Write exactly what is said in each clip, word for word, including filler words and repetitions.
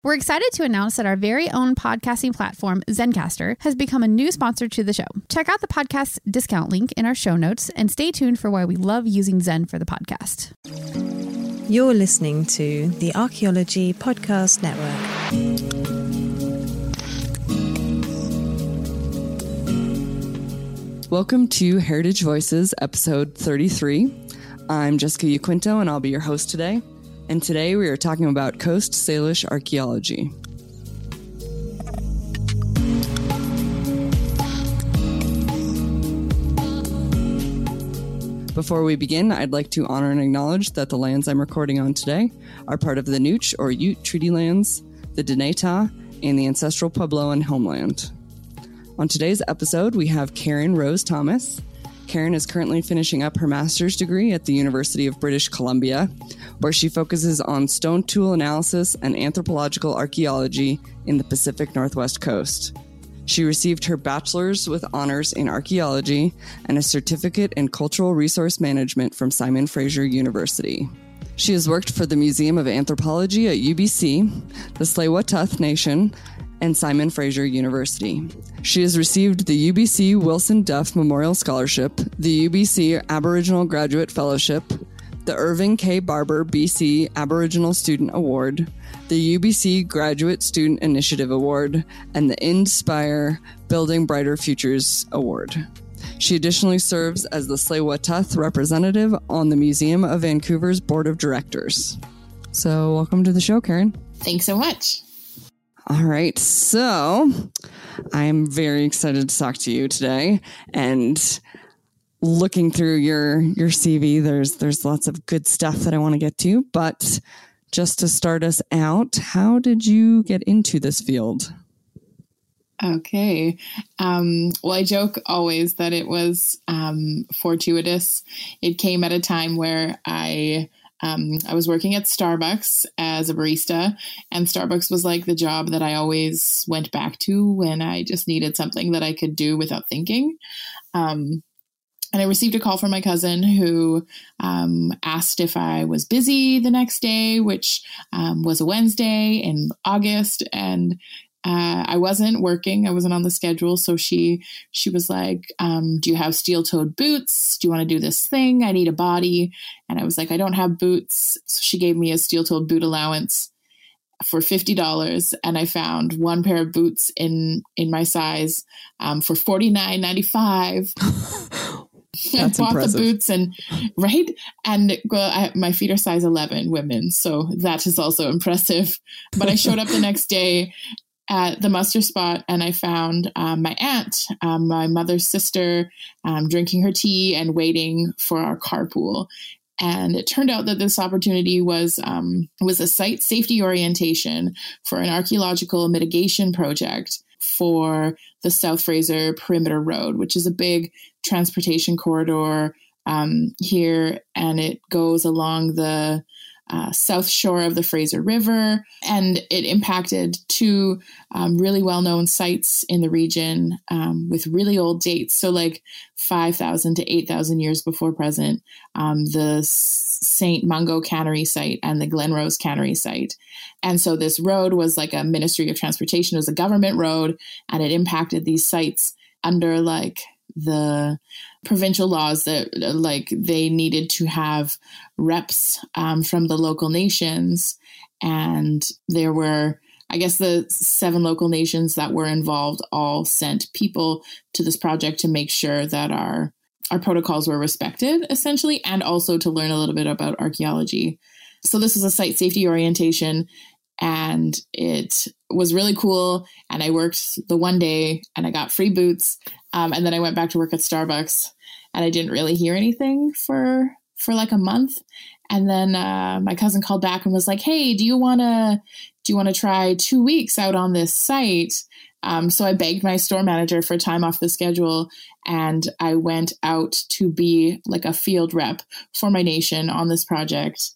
We're excited to announce that our very own podcasting platform, Zencastr, has become a new sponsor to the show. Check out the podcast discount link in our show notes and stay tuned for why we love using Zen for the podcast. You're listening to the Archaeology Podcast Network. Welcome to Heritage Voices, episode thirty-three. I'm Jessica Yaquinto, and I'll be your host today. And today we are talking about Coast Salish archaeology. Before we begin, I'd like to honor and acknowledge that the lands I'm recording on today are part of the Nooch or Ute Treaty Lands, the Dinétah, and the ancestral Puebloan homeland. On today's episode, we have Karen Rose Thomas. Karen is currently finishing up her master's degree at the University of British Columbia, where she focuses on stone tool analysis and anthropological archaeology in the Pacific Northwest coast. She received her bachelor's with honors in archaeology and a certificate in cultural resource management from Simon Fraser University. She has worked for the Museum of Anthropology at U B C, the Tsleil-Waututh Nation, and Simon Fraser University. She has received the U B C Wilson Duff Memorial Scholarship, the U B C Aboriginal Graduate Fellowship, the Irving K. Barber B C Aboriginal Student Award, the U B C Graduate Student Initiative Award, and the Inspire Building Brighter Futures Award. She additionally serves as the Tsleil-Waututh representative on the Museum of Vancouver's Board of Directors. So welcome to the show, Karen. Thanks so much. All right, so I'm very excited to talk to you today, and looking through your your C V, there's there's lots of good stuff that I want to get to, but just to start us out, how did you get into this field? Okay. Um, well, I joke always that it was um, fortuitous. It came at a time where I Um, I was working at Starbucks as a barista, and Starbucks was like the job that I always went back to when I just needed something that I could do without thinking. Um, and I received a call from my cousin who um, asked if I was busy the next day, which um, was a Wednesday in August. And Uh, I wasn't working. I wasn't on the schedule. So she, she was like, um, do you have steel-toed boots? Do you want to do this thing? I need a body. And I was like, I don't have boots. So she gave me a steel-toed boot allowance for fifty dollars. And I found one pair of boots in, in my size um, for forty-nine ninety-five. I bought impressive. The boots and right. And well, I, my feet are size eleven women. So that is also impressive. But I showed up the next day at the muster spot, and I found um, my aunt, um, my mother's sister, um, drinking her tea and waiting for our carpool. And it turned out that this opportunity was um, was a site safety orientation for an archaeological mitigation project for the South Fraser Perimeter Road, which is a big transportation corridor um, here, and it goes along the Uh, south shore of the Fraser River, and it impacted two um, really well-known sites in the region um, with really old dates. So like five thousand to eight thousand years before present, um, the Saint Mungo Cannery site and the Glenrose Cannery site. And so this road was like a Ministry of Transportation. It was a government road, and it impacted these sites under like the provincial laws that like they needed to have reps um, from the local nations. And there were, I guess the seven local nations that were involved all sent people to this project to make sure that our, our protocols were respected essentially, and also to learn a little bit about archaeology. So this was a site safety orientation, and it was really cool. And I worked the one day and I got free boots. Um, and then I went back to work at Starbucks, and I didn't really hear anything for, for like a month. And then uh, my cousin called back and was like, hey, do you want to, do you want to try two weeks out on this site? Um, so I begged my store manager for time off the schedule, and I went out to be like a field rep for my nation on this project.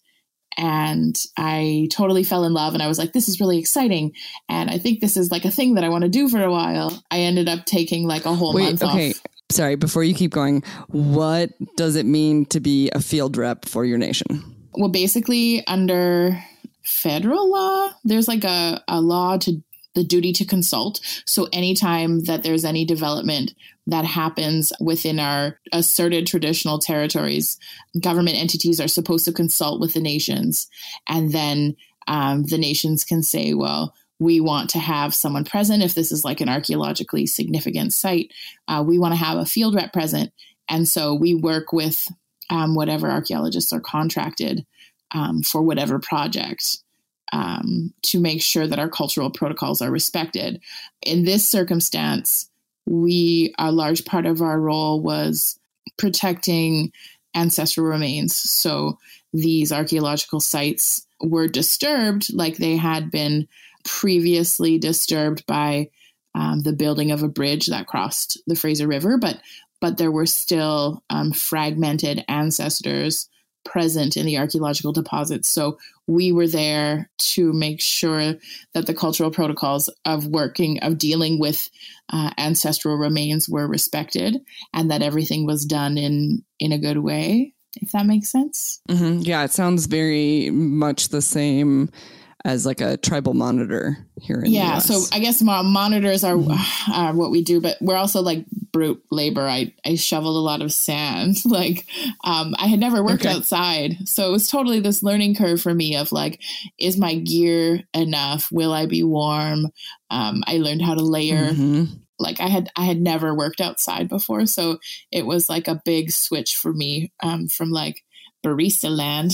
And I totally fell in love, and I was like, this is really exciting. And I think this is like a thing that I want to do for a while. I ended up taking like a whole Wait, month okay. off. Sorry, before you keep going, what does it mean to be a field rep for your nation? Well, basically under federal law. There's like a, a law to the duty to consult. So anytime that there's any development that happens within our asserted traditional territories, government entities are supposed to consult with the nations. And then um, the nations can say, well, we want to have someone present. If this is like an archaeologically significant site, uh, we want to have a field rep present. And so we work with um, whatever archaeologists are contracted um, for whatever project. Um, to make sure that our cultural protocols are respected. In this circumstance, we, a large part of our role was protecting ancestral remains. So these archaeological sites were disturbed like they had been previously disturbed by um, the building of a bridge that crossed the Fraser River, but but there were still um, fragmented ancestors present in the archaeological deposits. So we were there to make sure that the cultural protocols of working, of dealing with uh, ancestral remains were respected and that everything was done in, in a good way, if that makes sense. Mm-hmm. Yeah, it sounds very much the same as like a tribal monitor here in yeah, the U S. So I guess monitors are, mm-hmm. are what we do, but we're also like brute labor. I, I shoveled a lot of sand. Like um, I had never worked okay. outside. So it was totally this learning curve for me of like, is my gear enough? Will I be warm? Um, I learned how to layer. Mm-hmm. Like I had, I had never worked outside before. So it was like a big switch for me um, from like barista land.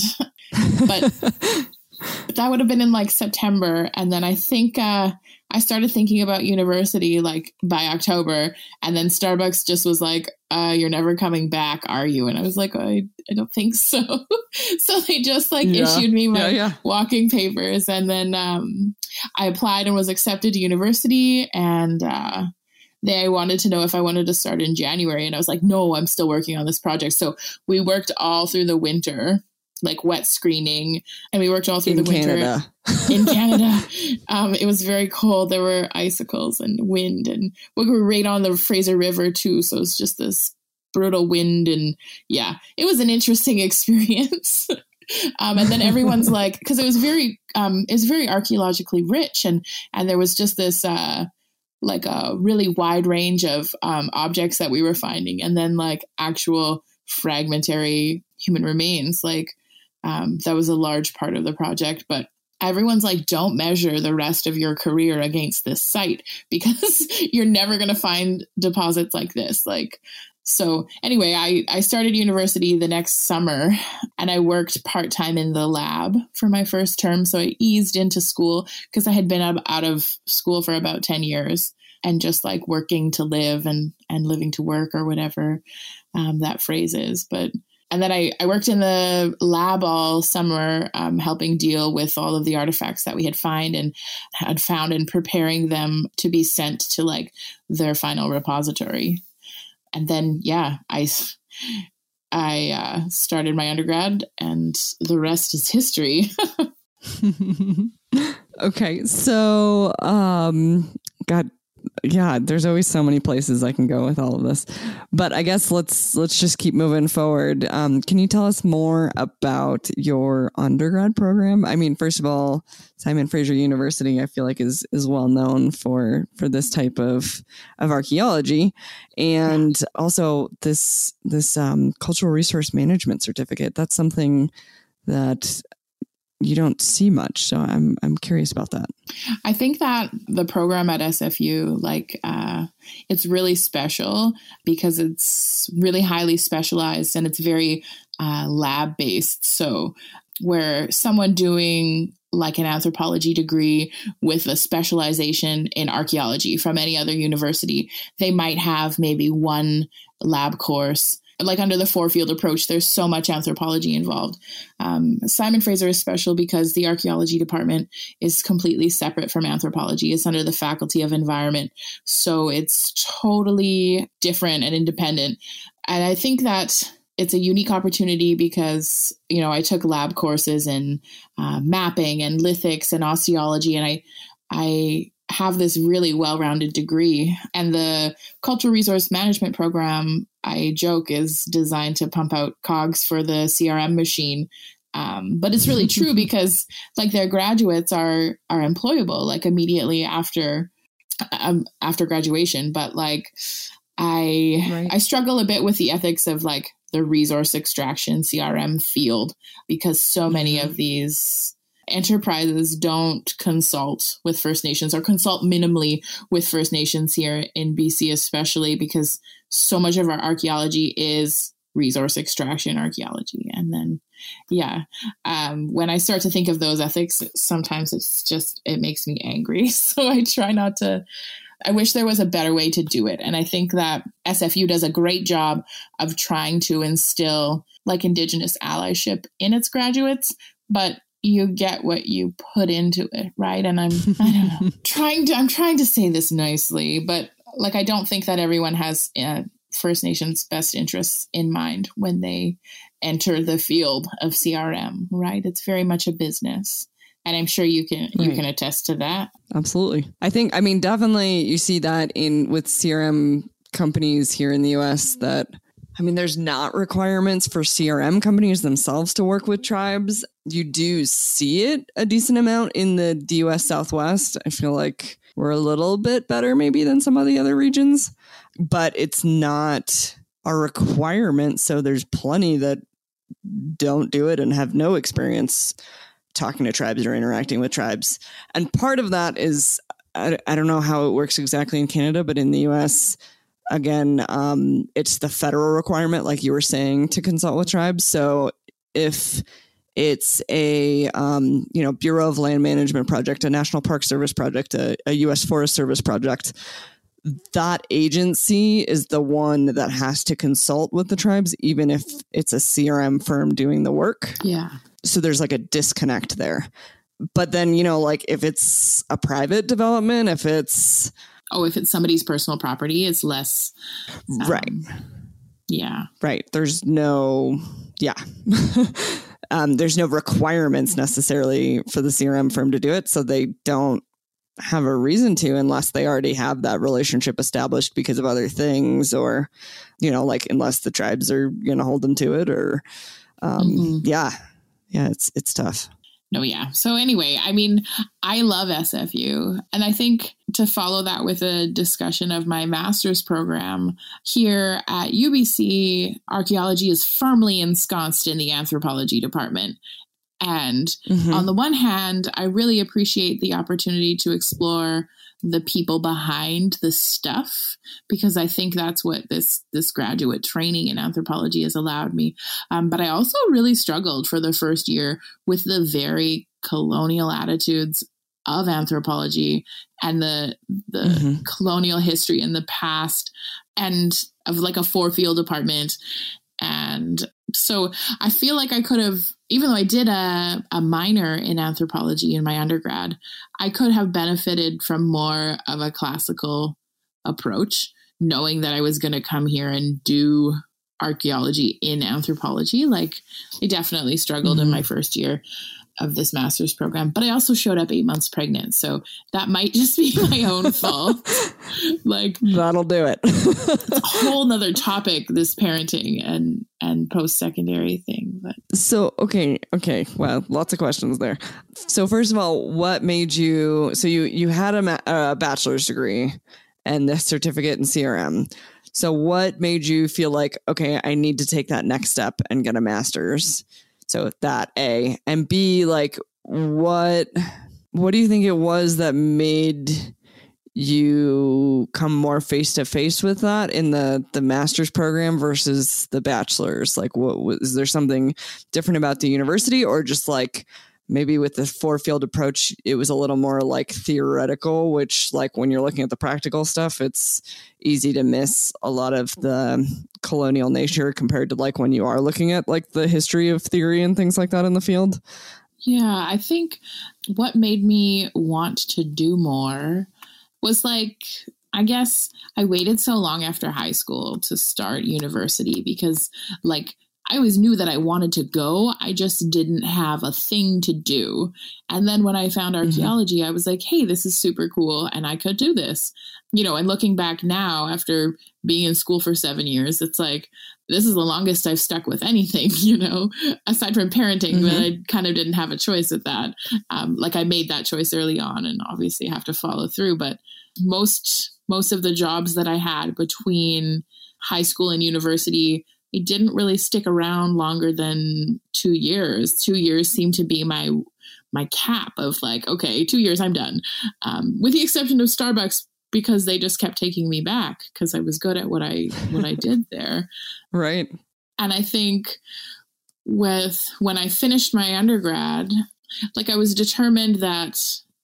But that would have been in like September. And then I think uh, I started thinking about university like by October. And then Starbucks just was like, uh, you're never coming back, are you? And I was like, oh, I, I don't think so. So they just like yeah. issued me my yeah, yeah. walking papers. And then um, I applied and was accepted to university. And uh, they wanted to know if I wanted to start in January. And I was like, no, I'm still working on this project. So we worked all through the winter, like wet screening, and we worked all through in the winter Canada. in Canada. Um, it was very cold. There were icicles and wind, and we were right on the Fraser River too. So it was just this brutal wind, and yeah, it was an interesting experience. um, and then everyone's like, because it was very, um, it was very archaeologically rich, and and there was just this uh, like a really wide range of um, objects that we were finding, and then like actual fragmentary human remains, like. Um, that was a large part of the project, but everyone's like, don't measure the rest of your career against this site because you're never going to find deposits like this. Like, so anyway, I, I started university the next summer and I worked part-time in the lab for my first term. So I eased into school because I had been out of school for about ten years and just like working to live and, and living to work or whatever um, that phrase is. But And then I, I worked in the lab all summer, um, helping deal with all of the artifacts that we had find and had found and preparing them to be sent to like their final repository. And then, yeah, I, I uh, started my undergrad and the rest is history. Okay. So, um, God, yeah, there's always so many places I can go with all of this, but I guess let's let's just keep moving forward. Um, can you tell us more about your undergrad program? I mean, first of all, Simon Fraser University, I feel like is is well known for for this type of of archaeology, and also this this um, cultural resource management certificate. That's something that you don't see much. So I'm I'm curious about that. I think that the program at S F U, like, uh, it's really special because it's really highly specialized and it's very uh, lab based. So where someone doing like an anthropology degree with a specialization in archaeology from any other university, they might have maybe one lab course. Like under the four field approach, there's so much anthropology involved. Um, Simon Fraser is special because the archaeology department is completely separate from anthropology. It's under the Faculty of Environment. So it's totally different and independent. And I think that it's a unique opportunity because, you know, I took lab courses in uh, mapping and lithics and osteology, and I, I, have this really well-rounded degree. And the cultural resource management program, I joke, is designed to pump out cogs for the C R M machine. Um, but it's really true because like their graduates are are employable like immediately after um, after graduation. But like I right. I struggle a bit with the ethics of like the resource extraction C R M field, because so many mm-hmm. of these enterprises don't consult with First Nations or consult minimally with First Nations here in B C, especially because so much of our archaeology is resource extraction archaeology. And then, yeah, um, when I start to think of those ethics, sometimes it's just, it makes me angry. So I try not to, I wish there was a better way to do it. And I think that S F U does a great job of trying to instill like Indigenous allyship in its graduates, but you get what you put into it, right? And I'm, I don't know, trying to, I'm trying to say this nicely, but like, I don't think that everyone has uh, First Nations best interests in mind when they enter the field of C R M, right? It's very much a business. And I'm sure you can you right. can attest to that. Absolutely. I think, I mean, definitely you see that in with C R M companies here in the U S that, I mean, there's not requirements for C R M companies themselves to work with tribes. You do see it a decent amount in the D U S Southwest. I feel like we're a little bit better maybe than some of the other regions, but it's not a requirement. So there's plenty that don't do it and have no experience talking to tribes or interacting with tribes. And part of that is, I, I don't know how it works exactly in Canada, but in the U S, again, um, it's the federal requirement, like you were saying, to consult with tribes. So if it's a, um, you know, Bureau of Land Management project, a National Park Service project, a, a U S Forest Service project, that agency is the one that has to consult with the tribes, even if it's a C R M firm doing the work. Yeah. So there's like a disconnect there. But then, you know, like if it's a private development, if it's... Oh, if it's somebody's personal property, it's less. Um, right. Yeah. Right. There's no, yeah. um, there's no requirements necessarily for the C R M firm to do it. So they don't have a reason to unless they already have that relationship established because of other things, or, you know, like unless the tribes are going to hold them to it, or um, mm-hmm. yeah. Yeah, it's it's tough. No, yeah. So anyway, I mean, I love S F U. And I think to follow that with a discussion of my master's program here at U B C, archaeology is firmly ensconced in the anthropology department. And mm-hmm. on the one hand, I really appreciate the opportunity to explore the people behind the stuff, because I think that's what this this graduate training in anthropology has allowed me. Um, but I also really struggled for the first year with the very colonial attitudes of anthropology and the the mm-hmm. colonial history in the past, and of like a four field department. And so I feel like I could have, even though I did a, a minor in anthropology in my undergrad, I could have benefited from more of a classical approach, knowing that I was going to come here and do archaeology in anthropology. Like I definitely struggled mm-hmm. in my first year of this master's program, but I also showed up eight months pregnant. So that might just be my own fault. Like that'll do it. It's a whole nother topic, this parenting and, and post-secondary thing. But so, okay. Okay. Well, lots of questions there. So first of all, what made you, so you, you had a, ma- a bachelor's degree and the certificate in C R M. So what made you feel like, okay, I need to take that next step and get a master's? So that A, and B, like what, what do you think it was that made you come more face to face with that in the, the master's program versus the bachelor's? Like, what was there something different about the university, or just like maybe with the four field approach, it was a little more like theoretical, which like when you're looking at the practical stuff, it's easy to miss a lot of the colonial nature compared to like when you are looking at like the history of theory and things like that in the field? Yeah, I think what made me want to do more was like, I guess I waited so long after high school to start university because like I always knew that I wanted to go. I just didn't have a thing to do. And then when I found archaeology, mm-hmm. I was like, hey, this is super cool. And I could do this, you know, and looking back now after being in school for seven years, it's like, this is the longest I've stuck with anything, you know, aside from parenting, mm-hmm. but I kind of didn't have a choice with that. Um, like I made that choice early on and obviously have to follow through. But most, most of the jobs that I had between high school and university, it didn't really stick around longer than two years. Two years seemed to be my my cap of like, okay, two years, I'm done. Um, with the exception of Starbucks, because they just kept taking me back because I was good at what I what I did there. Right. And I think with when I finished my undergrad, like I was determined that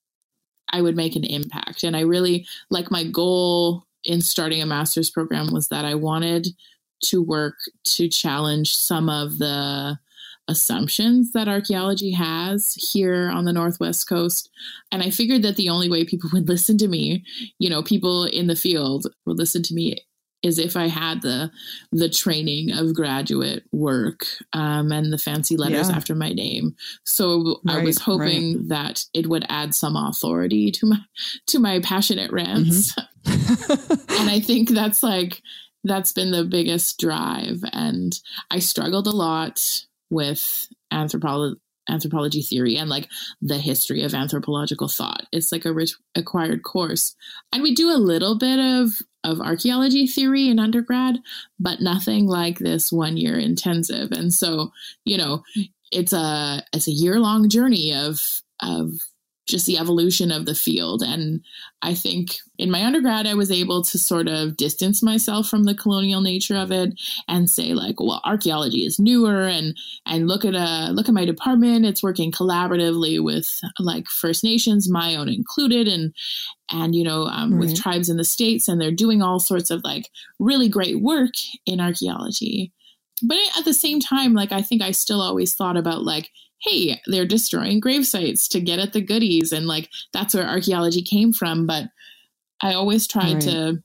I would make an impact. And I really, like my goal in starting a master's program was that I wanted to work to challenge some of the assumptions that archaeology has here on the Northwest Coast. And I figured that the only way people would listen to me, you know, people in the field would listen to me is if I had the the training of graduate work um, and the fancy letters yeah. after my name. So right, I was hoping right. that it would add some authority to my to my passionate rants. Mm-hmm. And I think that's like that's been the biggest drive. And I struggled a lot with anthropology anthropology theory and like the history of anthropological thought. It's like a rich acquired course. And we do a little bit of, of archaeology theory in undergrad, but nothing like this one year intensive. And so, you know, it's a, it's a year long journey of, of just the evolution of the field. And I think in my undergrad, I was able to sort of distance myself from the colonial nature of it and say like, well, archaeology is newer and, and look at a, look at my department. It's working collaboratively with like First Nations, my own included, and, and, you know, um, right. with tribes in the States, and they're doing all sorts of like really great work in archaeology. But at the same time, like, I think I still always thought about like, hey, they're destroying grave sites to get at the goodies. And like, that's where archaeology came from. But I always tried right. to,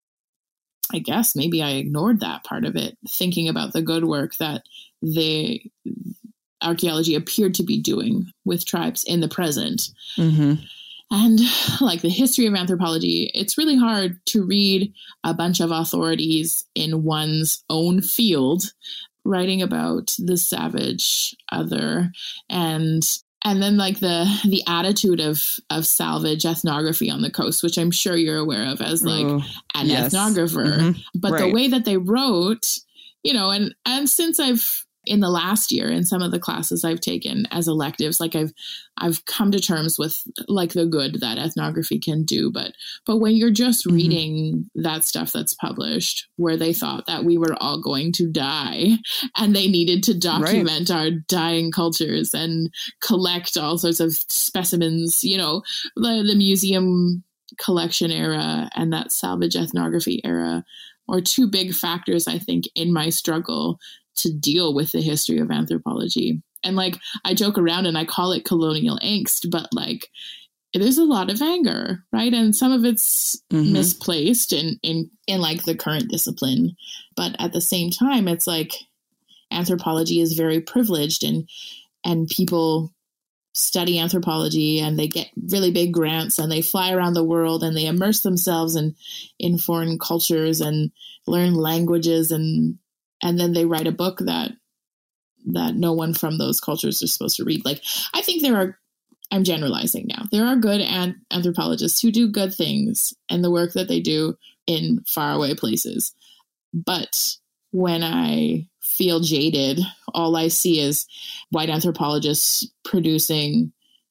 I guess maybe I ignored that part of it, thinking about the good work that the archaeology appeared to be doing with tribes in the present. Mm-hmm. And like the history of anthropology, it's really hard to read a bunch of authorities in one's own field writing about the savage other, and and then like the the attitude of of salvage ethnography on the coast, which I'm sure you're aware of as like Ooh, an yes. ethnographer. Mm-hmm. But right. the way that they wrote, you know, and and since I've in the last year in some of the classes I've taken as electives, like I've I've come to terms with like the good that ethnography can do. But but when you're just mm-hmm. reading that stuff that's published, where they thought that we were all going to die and they needed to document right. our dying cultures and collect all sorts of specimens, you know, the, the museum collection era and that salvage ethnography era are two big factors, I think, in my struggle to deal with the history of anthropology. And like, I joke around and I call it colonial angst, but like, there's a lot of anger, right? And some of it's mm-hmm. misplaced in, in, in like the current discipline. But at the same time, it's like anthropology is very privileged, and, and people study anthropology and they get really big grants and they fly around the world and they immerse themselves in, in foreign cultures and learn languages, and and then they write a book that that no one from those cultures is supposed to read. Like, I think there are, I'm generalizing now, there are good an- anthropologists who do good things and the work that they do in faraway places. But when I feel jaded, all I see is white anthropologists producing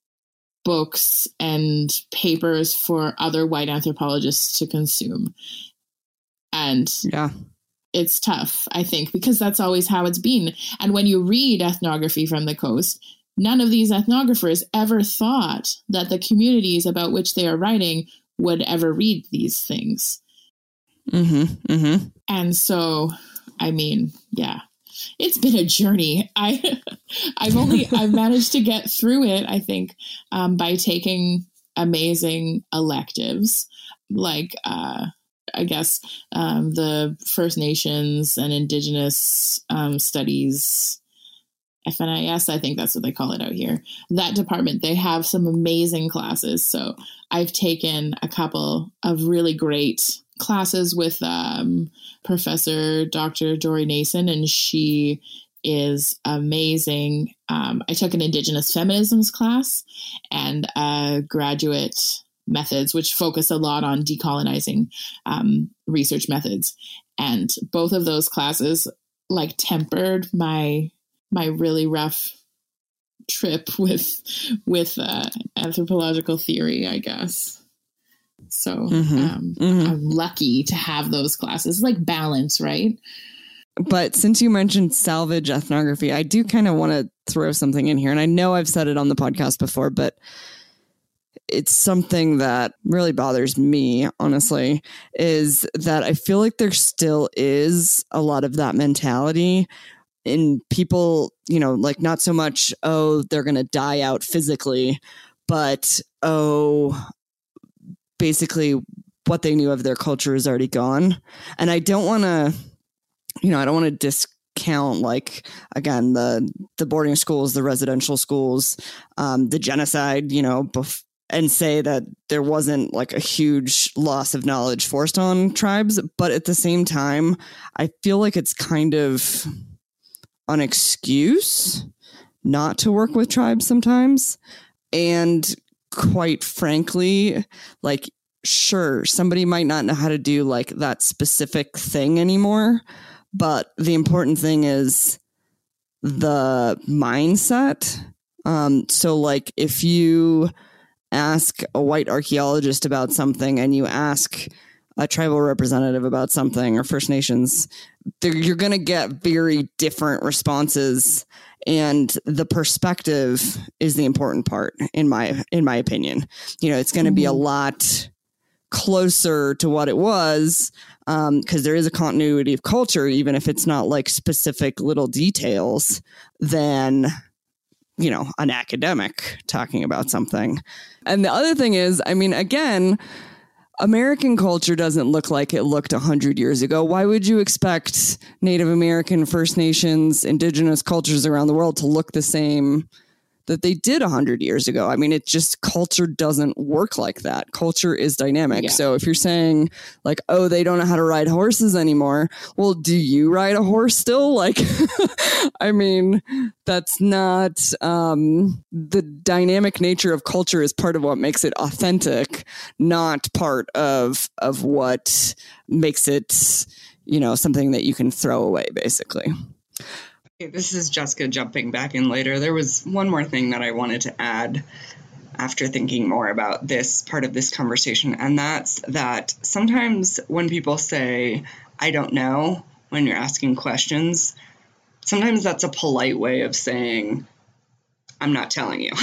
books and papers for other white anthropologists to consume. And yeah. It's tough, I think, because that's always how it's been. And when you read ethnography from the coast, none of these ethnographers ever thought that the communities about which they are writing would ever read these things. Mm-hmm, mm-hmm. And so, I mean, yeah, it's been a journey. I, I've only, I've managed to get through it, I think, um, by taking amazing electives like, uh, I guess, um, the First Nations and Indigenous um, Studies, F N I S, I think that's what they call it out here. That department, they have some amazing classes. So I've taken a couple of really great classes with um, Professor Doctor Dory Nason, and she is amazing. Um, I took an Indigenous Feminisms class and a graduate methods, which focus a lot on decolonizing um, research methods. And both of those classes like tempered my my really rough trip with with uh, anthropological theory, I guess. So mm-hmm. Um, mm-hmm. I'm lucky to have those classes. It's like balance, right? But since you mentioned salvage ethnography, I do kind of want to throw something in here. And I know I've said it on the podcast before, but it's something that really bothers me, honestly, is that I feel like there still is a lot of that mentality in people, you know, like not so much, oh, they're going to die out physically, but, oh, basically what they knew of their culture is already gone. And I don't want to, you know, I don't want to discount, like, again, the the boarding schools, the residential schools, um, the genocide, you know, bef- and say that there wasn't like a huge loss of knowledge forced on tribes. But at the same time, I feel like it's kind of an excuse not to work with tribes sometimes. And quite frankly, like, sure, somebody might not know how to do like that specific thing anymore. But the important thing is the mindset. Um, so like if you ask a white archaeologist about something and you ask a tribal representative about something or First Nations, you're going to get very different responses. And the perspective is the important part, in my in my opinion. You know, it's going to mm-hmm. be a lot closer to what it was, um, because there is a continuity of culture, even if it's not like specific little details, than, you know, an academic talking about something. And the other thing is, I mean, again, American culture doesn't look like it looked one hundred years ago. Why would you expect Native American, First Nations, Indigenous cultures around the world to look the same that they did one hundred years ago? I mean, it just, culture doesn't work like that. Culture is dynamic. Yeah. So if you're saying like, oh, they don't know how to ride horses anymore. Well, do you ride a horse still? Like, I mean, that's not, um, the dynamic nature of culture is part of what makes it authentic, not part of, of what makes it, you know, something that you can throw away, basically. This is Jessica jumping back in later. There was one more thing that I wanted to add after thinking more about this part of this conversation, and that's that sometimes when people say, I don't know, when you're asking questions, sometimes that's a polite way of saying, I'm not telling you.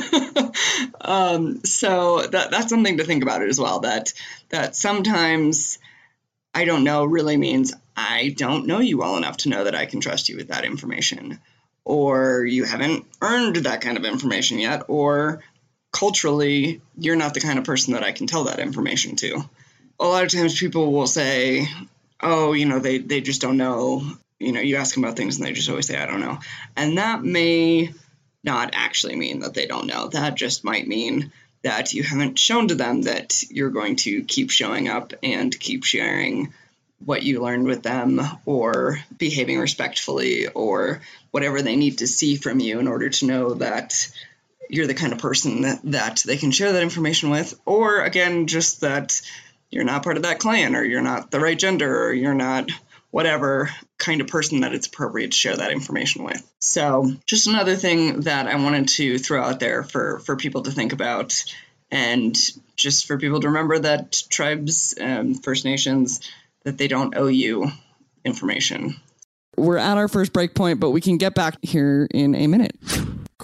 um, so that that's something to think about it as well, that that sometimes I don't know really means I don't know you well enough to know that I can trust you with that information, or you haven't earned that kind of information yet, or culturally, you're not the kind of person that I can tell that information to. A lot of times people will say, oh, you know, they, they just don't know. You know, you ask them about things and they just always say, I don't know. And that may not actually mean that they don't know. That just might mean that you haven't shown to them that you're going to keep showing up and keep sharing what you learned with them, or behaving respectfully, or whatever they need to see from you in order to know that you're the kind of person that, that they can share that information with. Or again, just that you're not part of that clan, or you're not the right gender, or you're not whatever kind of person that it's appropriate to share that information with. So just another thing that I wanted to throw out there for, for people to think about, and just for people to remember that tribes, um, First Nations, that they don't owe you information. We're at our first break point, but we can get back here in a minute.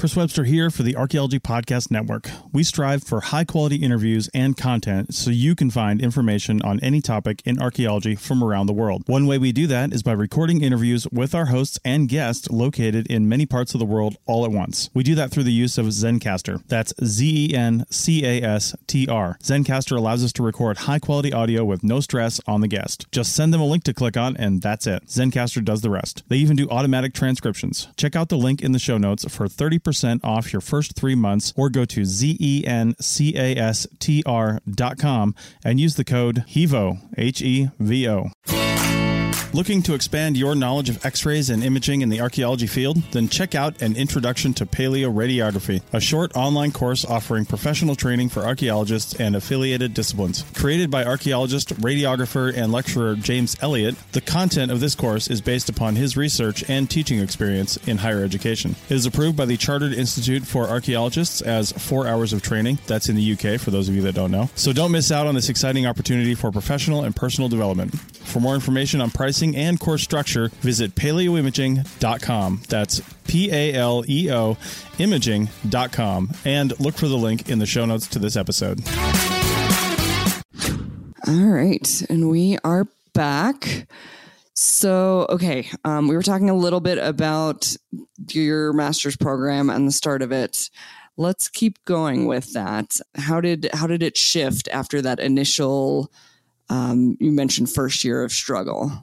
Chris Webster here for the Archaeology Podcast Network. We strive for high-quality interviews and content so you can find information on any topic in archaeology from around the world. One way we do that is by recording interviews with our hosts and guests located in many parts of the world all at once. We do that through the use of Zencastr. That's Z E N C A S T R. Zencastr allows us to record high-quality audio with no stress on the guest. Just send them a link to click on, and that's it. Zencastr does the rest. They even do automatic transcriptions. Check out the link in the show notes for thirty percent off your first three months or go to Z E N C A S T R dot com and use the code HEVO, H E V O. Looking to expand your knowledge of X-rays and imaging in the archaeology field? Then check out An Introduction to Paleoradiography, a short online course offering professional training for archaeologists and affiliated disciplines. Created by archaeologist, radiographer, and lecturer James Elliott, the content of this course is based upon his research and teaching experience in higher education. It is approved by the Chartered Institute for Archaeologists as four hours of training. That's in the U K, for those of you that don't know. So don't miss out on this exciting opportunity for professional and personal development. For more information on pricing and course structure, visit paleoimaging dot com. That's P A L E O imaging dot com. And look for the link in the show notes to this episode. All right. And we are back. So, okay. Um, we were talking a little bit about your master's program and the start of it. Let's keep going with that. How did, how did it shift after that initial, um, you mentioned first year of struggle?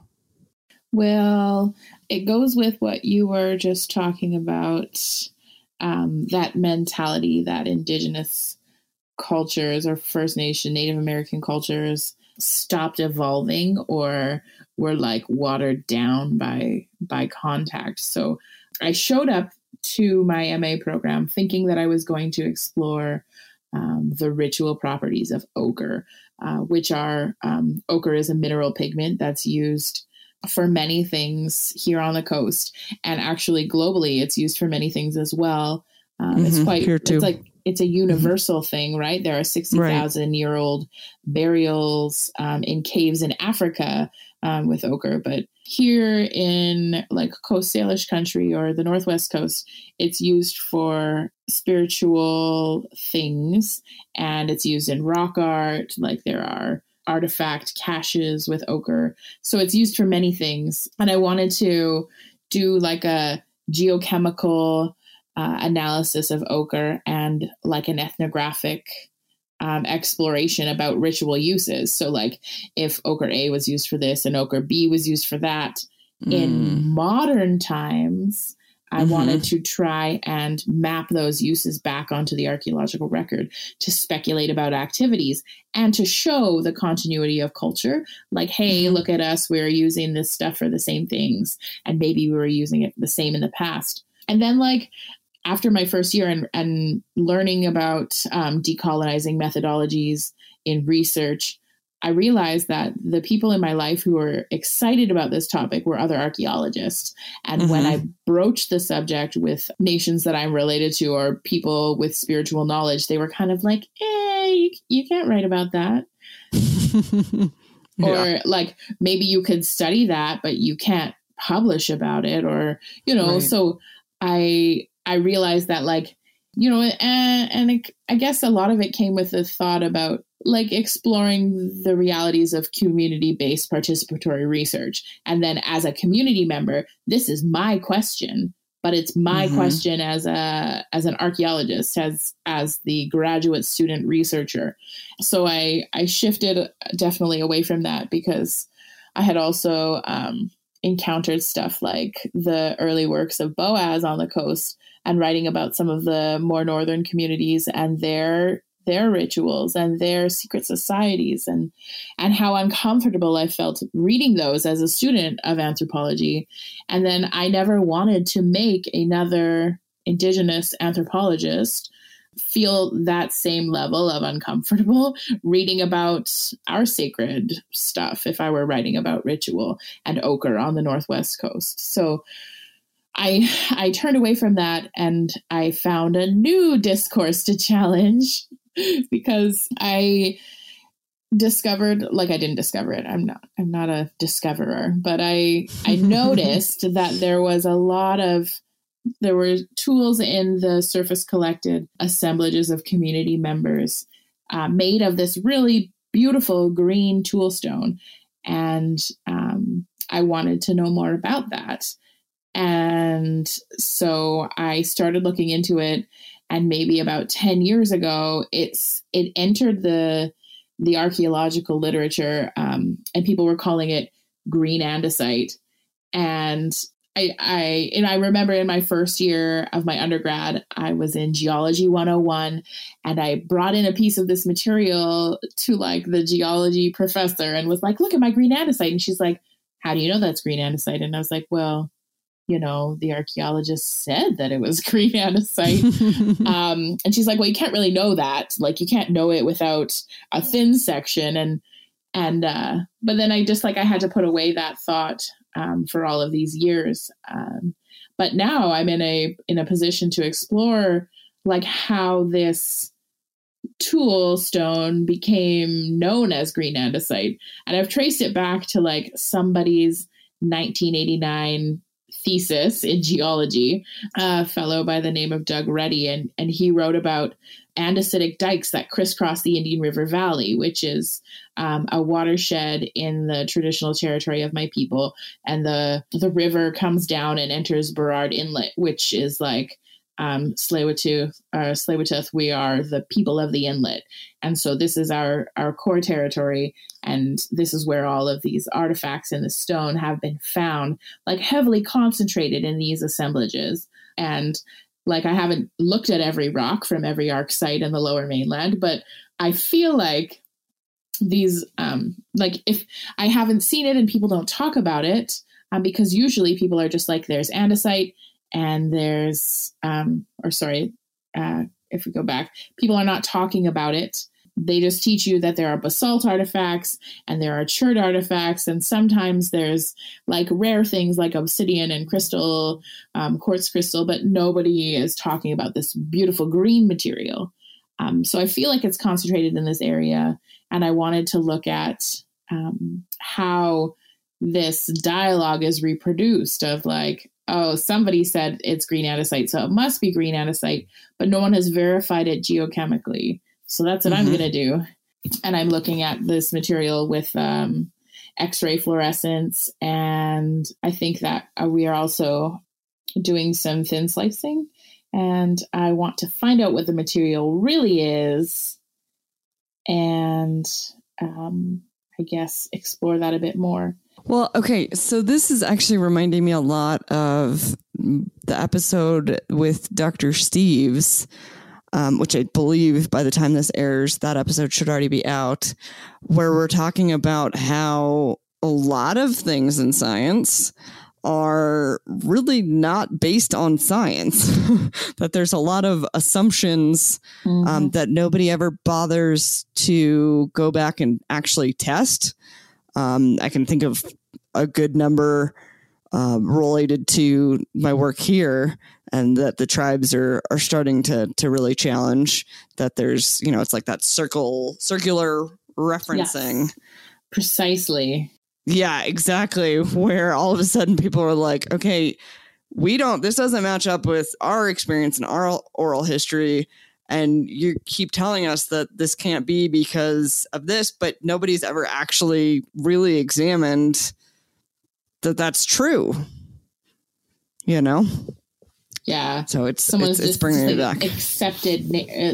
Well, it goes with what you were just talking about, um, that mentality that indigenous cultures or First Nation, Native American cultures stopped evolving or were like watered down by by contact. So I showed up to my M A program thinking that I was going to explore um, the ritual properties of ochre, uh, which are, um, ochre is a mineral pigment that's used for many things here on the coast, and actually globally it's used for many things as well. Um, mm-hmm, it's quite, it's like, it's a universal mm-hmm. thing, right? There are sixty thousand right. year old burials um, in caves in Africa um, with ochre, but here in like Coast Salish country or the Northwest Coast, it's used for spiritual things, and it's used in rock art. Like there are artifact caches with ochre. So it's used for many things. And I wanted to do like a geochemical uh, analysis of ochre and like an ethnographic um, exploration about ritual uses. So like if ochre A was used for this and ochre B was used for that. Mm. In modern times, I mm-hmm. wanted to try and map those uses back onto the archaeological record to speculate about activities and to show the continuity of culture. Like, hey, mm-hmm. look at us. We're using this stuff for the same things. And maybe we were using it the same in the past. And then like after my first year and, and learning about um, decolonizing methodologies in research, I realized that the people in my life who were excited about this topic were other archaeologists. And mm-hmm. when I broached the subject with nations that I'm related to or people with spiritual knowledge, they were kind of like, eh, you, you can't write about that. yeah. Or like, maybe you could study that, but you can't publish about it. Or, you know, right. so I, I realized that like, you know, and, and it, I guess a lot of it came with the thought about like exploring the realities of community-based participatory research. And then as a community member, this is my question, but it's my mm-hmm. question as a, as an archaeologist, as, as the graduate student researcher. So I, I shifted definitely away from that because I had also um, encountered stuff like the early works of Boaz on the coast and writing about some of the more northern communities and their their rituals and their secret societies and and how uncomfortable I felt reading those as a student of anthropology. And then I never wanted to make another Indigenous anthropologist feel that same level of uncomfortable reading about our sacred stuff if I were writing about ritual and ochre on the Northwest Coast. So I I turned away from that and I found a new discourse to challenge because I discovered, like I didn't discover it. I'm not, I'm not a discoverer, but I, I noticed that there was a lot of there were tools in the surface collected assemblages of community members uh, made of this really beautiful green tool stone. And um, I wanted to know more about that. And so I started looking into it, and maybe about ten years ago, it's it entered the the archaeological literature, um, and people were calling it green andesite. And I, I and I remember in my first year of my undergrad, I was in Geology one oh one, and I brought in a piece of this material to like the geology professor and was like, "Look at my green andesite," and she's like, "How do you know that's green andesite?" And I was like, "Well, you know, the archaeologist said that it was green andesite." um, and she's like, "Well, you can't really know that. Like, you can't know it without a thin section." And, and, uh, but then I just like, I had to put away that thought, um, for all of these years. Um, but now I'm in a, in a position to explore like how this tool stone became known as green andesite. And I've traced it back to like somebody's nineteen eighty-nine thesis in geology, a fellow by the name of Doug Reddy, and and he wrote about andesitic dikes that crisscross the Indian River Valley, which is um, a watershed in the traditional territory of my people. And the the river comes down and enters Burrard Inlet, which is like um, Tsleil-Waututh, uh, Tsleil-Waututh, we are the people of the inlet. And so this is our, our core territory. And this is where all of these artifacts in the stone have been found, like heavily concentrated in these assemblages. And like, I haven't looked at every rock from every arc site in the Lower Mainland, but I feel like these, um, like if I haven't seen it and people don't talk about it, um, because usually people are just like, there's andesite and there's, um, or sorry, uh, if we go back, people are not talking about it. They just teach you that there are basalt artifacts and there are chert artifacts. And sometimes there's like rare things like obsidian and crystal, um, quartz crystal, but nobody is talking about this beautiful green material. Um, so I feel like it's concentrated in this area. And I wanted to look at um, how this dialogue is reproduced of like, oh, somebody said it's green andesite, so it must be green andesite, but no one has verified it geochemically. So that's what mm-hmm. I'm going to do. And I'm looking at this material with um, X-ray fluorescence. And I think that uh, we are also doing some thin slicing. And I want to find out what the material really is. And um, I guess explore that a bit more. Well, okay, so this is actually reminding me a lot of the episode with Doctor Steves, um, which I believe by the time this airs, that episode should already be out, where we're talking about how a lot of things in science are really not based on science, that there's a lot of assumptions mm-hmm. um, that nobody ever bothers to go back and actually test. Um, I can think of a good number uh, related to my work here, and that the tribes are are starting to to really challenge that. There's, you know, it's like that circle circular referencing. Yes, precisely. Yeah, exactly. Where all of a sudden people are like, okay, we don't, this doesn't match up with our experience and our oral history. And you keep telling us that this can't be because of this, but nobody's ever actually really examined that that's true, you know? Yeah. So it's, Someone's it's, it's bringing like it back. Accepted,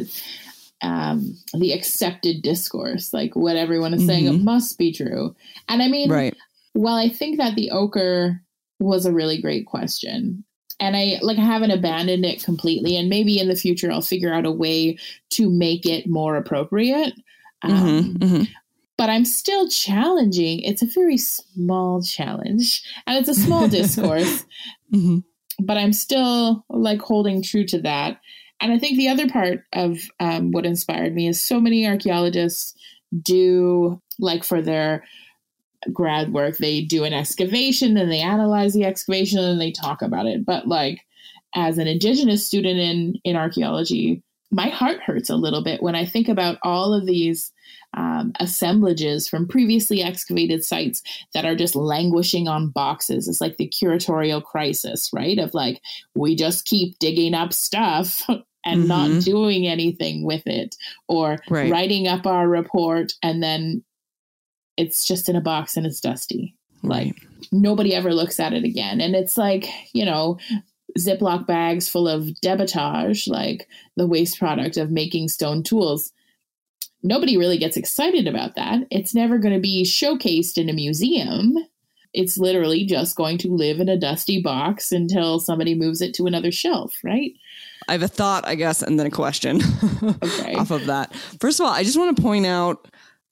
um, the accepted discourse, like what everyone is Mm-hmm. saying, it must be true. And I mean, right. while I think that the ochre was a really great question, and I like I haven't abandoned it completely, and maybe in the future I'll figure out a way to make it more appropriate. Um, Mm-hmm, mm-hmm. But I'm still challenging. It's a very small challenge, and it's a small discourse. Mm-hmm. But I'm still like holding true to that. And I think the other part of um, what inspired me is so many archaeologists do, like for their grad work, they do an excavation and they analyze the excavation and they talk about it. But like as an Indigenous student in, in archaeology, my heart hurts a little bit when I think about all of these um, assemblages from previously excavated sites that are just languishing on boxes. It's like the curatorial crisis, right? Of like, we just keep digging up stuff and mm-hmm. not doing anything with it, or right. writing up our report and then it's just in a box and it's dusty. Right. Like nobody ever looks at it again. And it's like, you know, Ziploc bags full of debitage, like the waste product of making stone tools. Nobody really gets excited about that. It's never going to be showcased in a museum. It's literally just going to live in a dusty box until somebody moves it to another shelf, right? I have a thought, I guess, and then a question okay. off of that. First of all, I just want to point out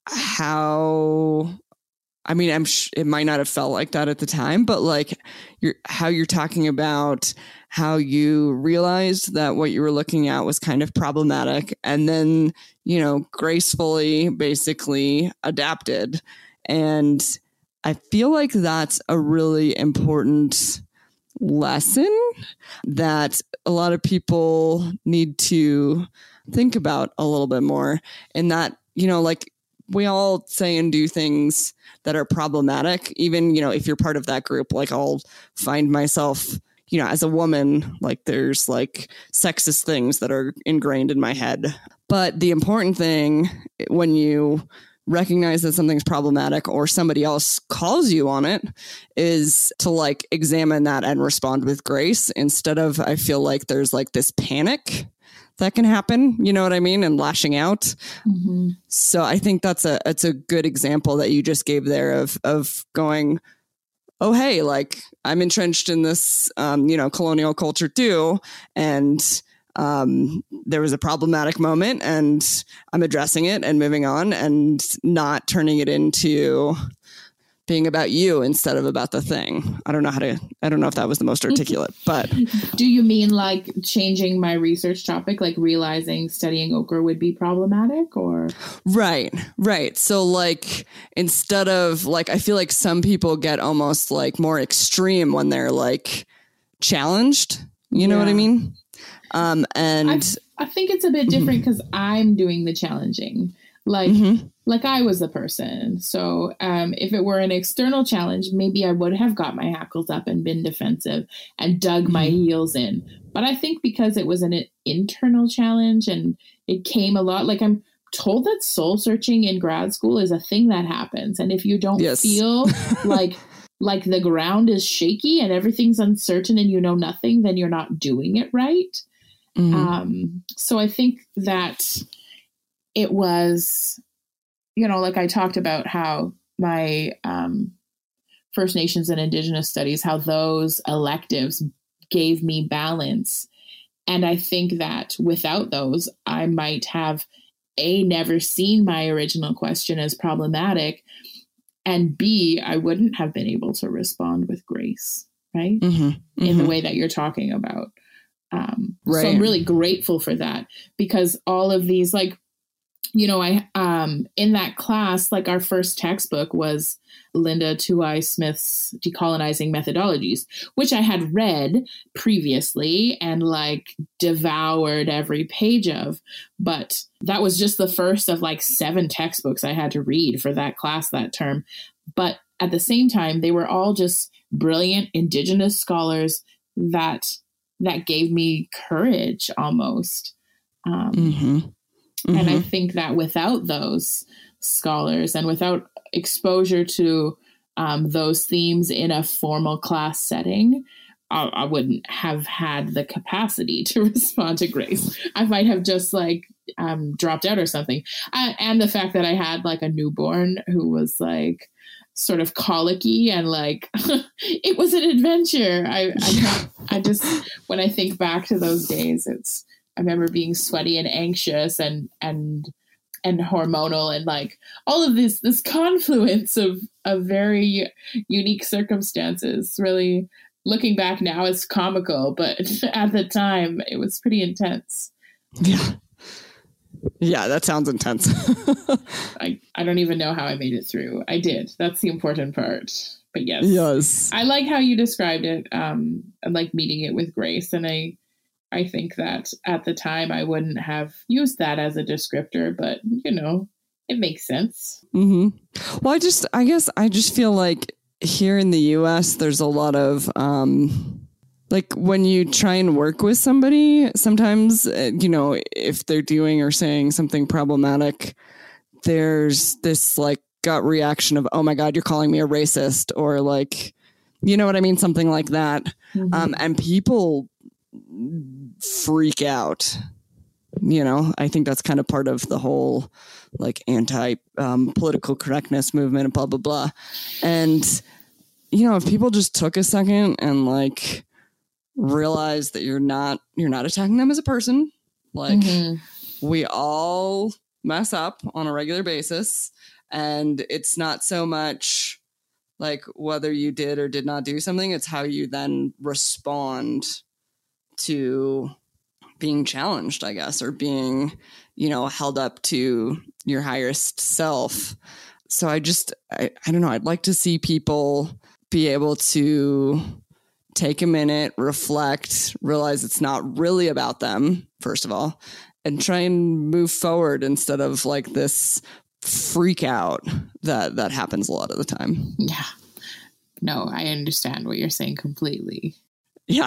how, I mean, I'm sh- it might not have felt like that at the time, but like you're, how you're talking about how you realized that what you were looking at was kind of problematic and then, you know, gracefully basically adapted. And I feel like that's a really important lesson that a lot of people need to think about a little bit more. And that, you know, like we all say and do things that are problematic, even, you know, if you're part of that group. Like I'll find myself, you know, as a woman, like there's like sexist things that are ingrained in my head. But the important thing when you recognize that something's problematic or somebody else calls you on it is to like examine that and respond with grace instead of, I feel like there's like this panic that can happen, you know what I mean? And lashing out. Mm-hmm. So I think that's a, it's a good example that you just gave there of, of going, oh, hey, like I'm entrenched in this, um, you know, colonial culture too. And um, there was a problematic moment and I'm addressing it and moving on and not turning it into being about you instead of about the thing. I don't know how to, I don't know if that was the most articulate, but. Do you mean like changing my research topic, like realizing studying ochre would be problematic or? Right, right. So like, instead of like, I feel like some people get almost like more extreme when they're like challenged, you know yeah. what I mean? Um, and I, I think it's a bit different because mm-hmm. I'm doing the challenging. Like, mm-hmm. like I was the person. So um, if it were an external challenge, maybe I would have got my hackles up and been defensive and dug mm-hmm. my heels in. But I think because it was an internal challenge and it came a lot, like I'm told that soul searching in grad school is a thing that happens. And if you don't yes. feel like like the ground is shaky and everything's uncertain and you know nothing, then you're not doing it right. Mm-hmm. Um, so I think that it was, you know, like I talked about how my um, First Nations and Indigenous studies, how those electives gave me balance. And I think that without those, I might have A, never seen my original question as problematic, and B, I wouldn't have been able to respond with grace, right? Mm-hmm, mm-hmm. In the way that you're talking about. Um, right. So I'm really grateful for that because all of these, like, you know, I, um, in that class, like our first textbook was Linda Tuai Smith's Decolonizing Methodologies, which I had read previously and like devoured every page of. But that was just the first of like seven textbooks I had to read for that class that term. But at the same time, they were all just brilliant Indigenous scholars that that gave me courage almost. Um, mm-hmm. Mm-hmm. And I think that without those scholars and without exposure to um, those themes in a formal class setting, I, I wouldn't have had the capacity to respond to grace. I might have just like um, dropped out or something. I, and the fact that I had like a newborn who was like sort of colicky and like it was an adventure. I, I I just when I think back to those days, it's. I remember being sweaty and anxious and and and hormonal and like all of this this confluence of of very unique circumstances. Really, looking back now, it's comical, but at the time, it was pretty intense. Yeah, yeah, that sounds intense. I I don't even know how I made it through. I did. That's the important part. But yes, yes, I like how you described it. Um, and like meeting it with grace, and I. I think that at the time I wouldn't have used that as a descriptor, but, you know, it makes sense. Mm-hmm. Well, I just, I guess I just feel like here in the U S, there's a lot of, um, like when you try and work with somebody, sometimes, uh, you know, if they're doing or saying something problematic, there's this like gut reaction of, oh my God, you're calling me a racist, or like, you know what I mean? Something like that. Mm-hmm. Um, and people freak out. You know, I think that's kind of part of the whole like anti um, political correctness movement and blah, blah, blah. And, you know, if people just took a second and like realize that you're not, you're not attacking them as a person, like mm-hmm. we all mess up on a regular basis. And it's not so much like whether you did or did not do something, it's how you then respond to being challenged, I guess, or being, you know, held up to your highest self. So I just, I, I don't know, I'd like to see people be able to take a minute, reflect, realize it's not really about them, first of all, and try and move forward instead of like this freak out that, that happens a lot of the time. Yeah. No, I understand what you're saying completely. Yeah.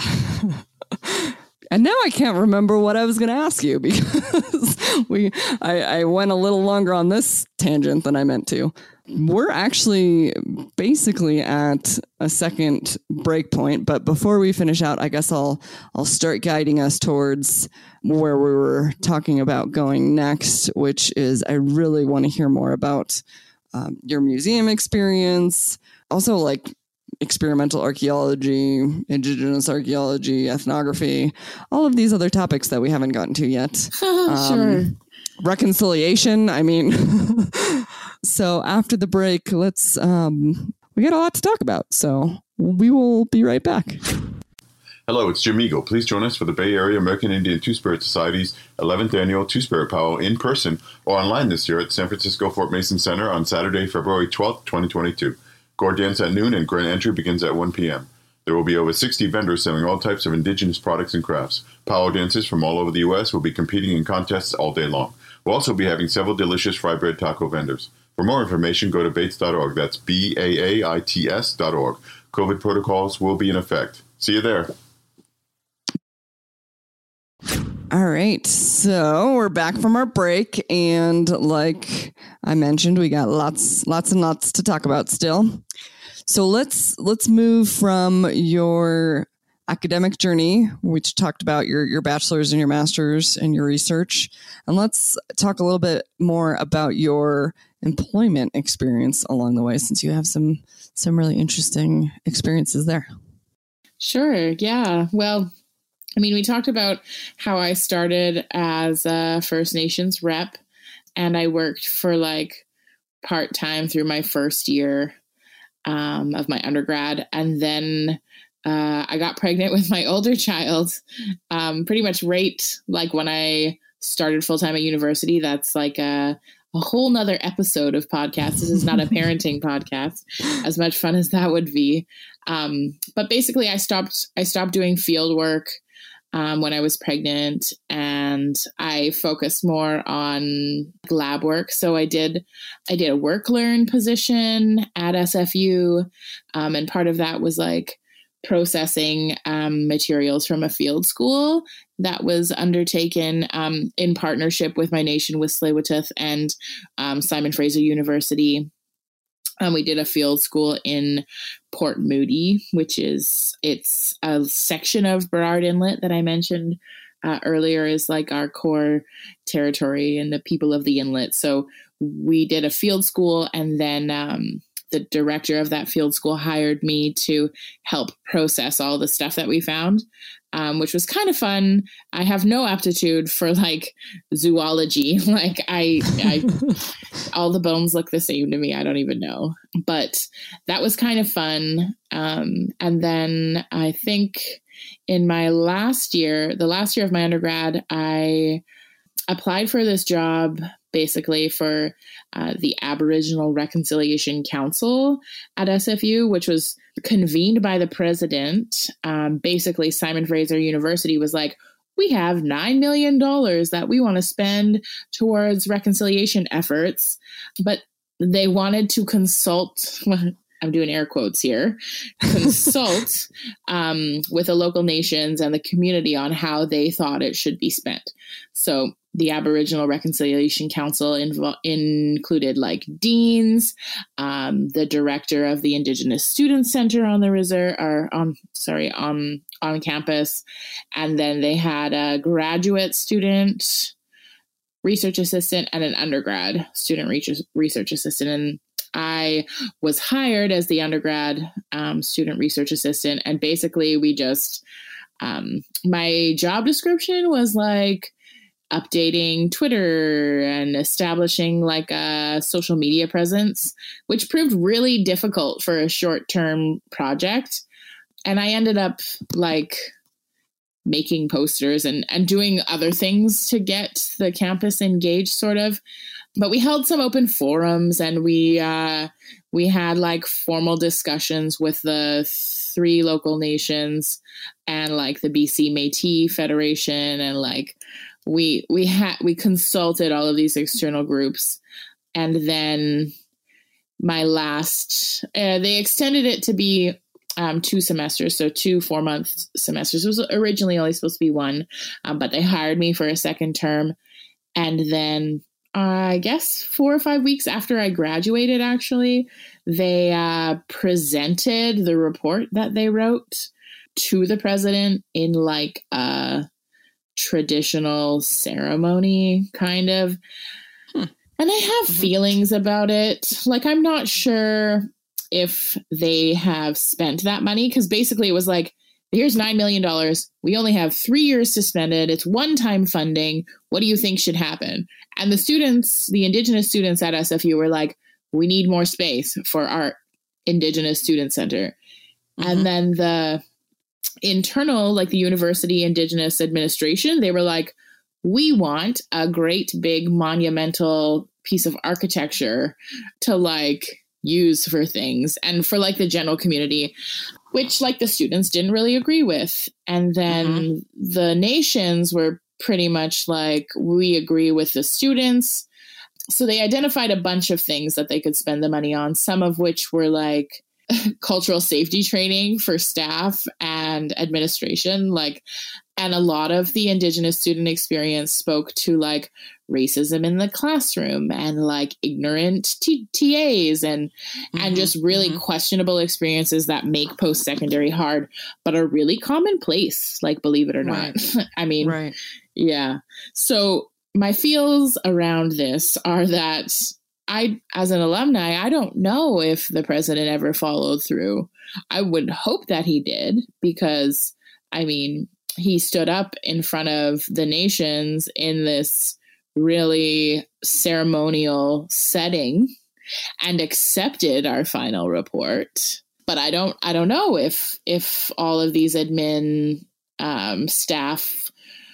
And now I can't remember what I was going to ask you because we I, I went a little longer on this tangent than I meant to. We're actually basically at a second break point, but before we finish out, I guess I'll I'll start guiding us towards where we were talking about going next, which is I really want to hear more about um, your museum experience, also like experimental archaeology, indigenous archaeology, ethnography, all of these other topics that we haven't gotten to yet. Sure. Um, reconciliation. I mean, so after the break, let's, um, we got a lot to talk about. So we will be right back. Hello, it's Jim Eagle. Please join us for the Bay Area American Indian Two-Spirit Society's eleventh Annual Two-Spirit Powwow in person or online this year at San Francisco Fort Mason Center on Saturday, February twelfth, twenty twenty-two. Gore dance at noon and grand entry begins at one p.m. There will be over sixty vendors selling all types of indigenous products and crafts. Powwow dancers from all over the U S will be competing in contests all day long. We'll also be having several delicious fry bread taco vendors. For more information, go to bates dot org. That's B A A I T S dot org. COVID protocols will be in effect. See you there. All right, so we're back from our break, and like I mentioned, we got lots, lots and lots to talk about still. So let's let's move from your academic journey, which talked about your your bachelor's and your master's and your research, and let's talk a little bit more about your employment experience along the way, since you have some some really interesting experiences there. Sure. Yeah. Well, I mean, we talked about how I started as a First Nations rep, and I worked for like part-time through my first year um, of my undergrad. And then uh, I got pregnant with my older child um, pretty much right like when I started full-time at university. That's like a, a whole nother episode of podcast. This is not a parenting podcast, as much fun as that would be. Um, but basically I stopped, I stopped doing field work Um, when I was pregnant, and I focused more on lab work. So I did, I did a work learn position at S F U. Um, and part of that was like processing um, materials from a field school that was undertaken um, in partnership with my nation, with Tsleil-Waututh and um, Simon Fraser University. Um, we did a field school in Port Moody, which is, it's a section of Burrard Inlet that I mentioned uh, earlier is like our core territory and the people of the inlet. So we did a field school, and then um, the director of that field school hired me to help process all the stuff that we found, um, which was kind of fun. I have no aptitude for like zoology. Like I, I, all the bones look the same to me. I don't even know, but that was kind of fun. Um, and then I think in my last year, the last year of my undergrad, I applied for this job basically for uh, the Aboriginal Reconciliation Council at S F U, which was convened by the president. Um, basically, Simon Fraser University was like, we have nine million dollars that we want to spend towards reconciliation efforts, but they wanted to consult, I'm doing air quotes here, consult um, with the local nations and the community on how they thought it should be spent. So the Aboriginal Reconciliation Council invo- included like deans, um, the director of the Indigenous Student Center on the reserve, or on sorry on on campus, and then they had a graduate student research assistant and an undergrad student research research assistant. And I was hired as the undergrad um, student research assistant, and basically we just um, my job description was like updating Twitter and establishing like a social media presence, which proved really difficult for a short-term project. And I ended up like making posters and, and doing other things to get the campus engaged, sort of. But we held some open forums, and we uh, we had like formal discussions with the three local nations and like the B C Métis Federation, and like we we had we consulted all of these external groups. And then my last uh, they extended it to be um, two semesters, so two four month semesters. It was originally only supposed to be one, um, but they hired me for a second term. And then uh, I guess four or five weeks after I graduated, actually, they uh, presented the report that they wrote to the president in like a traditional ceremony, kind of. Hmm. And I have mm-hmm. feelings about it. Like, I'm not sure if they have spent that money, because basically it was like, here's nine million dollars. We only have three years to spend it. It's one-time funding. What do you think should happen? And the students, the Indigenous students at S F U were like, we need more space for our Indigenous Student Center. Mm-hmm. And then the internal, like the university Indigenous administration, they were like, we want a great big monumental piece of architecture to like use for things and for like the general community, which like the students didn't really agree with. And then mm-hmm. the nations were pretty much like, we agree with the students. So they identified a bunch of things that they could spend the money on, some of which were like cultural safety training for staff and administration, like, and a lot of the Indigenous student experience spoke to like racism in the classroom and like ignorant T- TAs and mm-hmm, and just really mm-hmm. questionable experiences that make post-secondary hard, but are really commonplace, like, believe it or right. not. I mean, right. yeah. So my feels around this are that I, as an alumni, I don't know if the president ever followed through. I would hope that he did, because, I mean, he stood up in front of the nations in this really ceremonial setting and accepted our final report. But I don't, I don't know if if all of these admin um, staff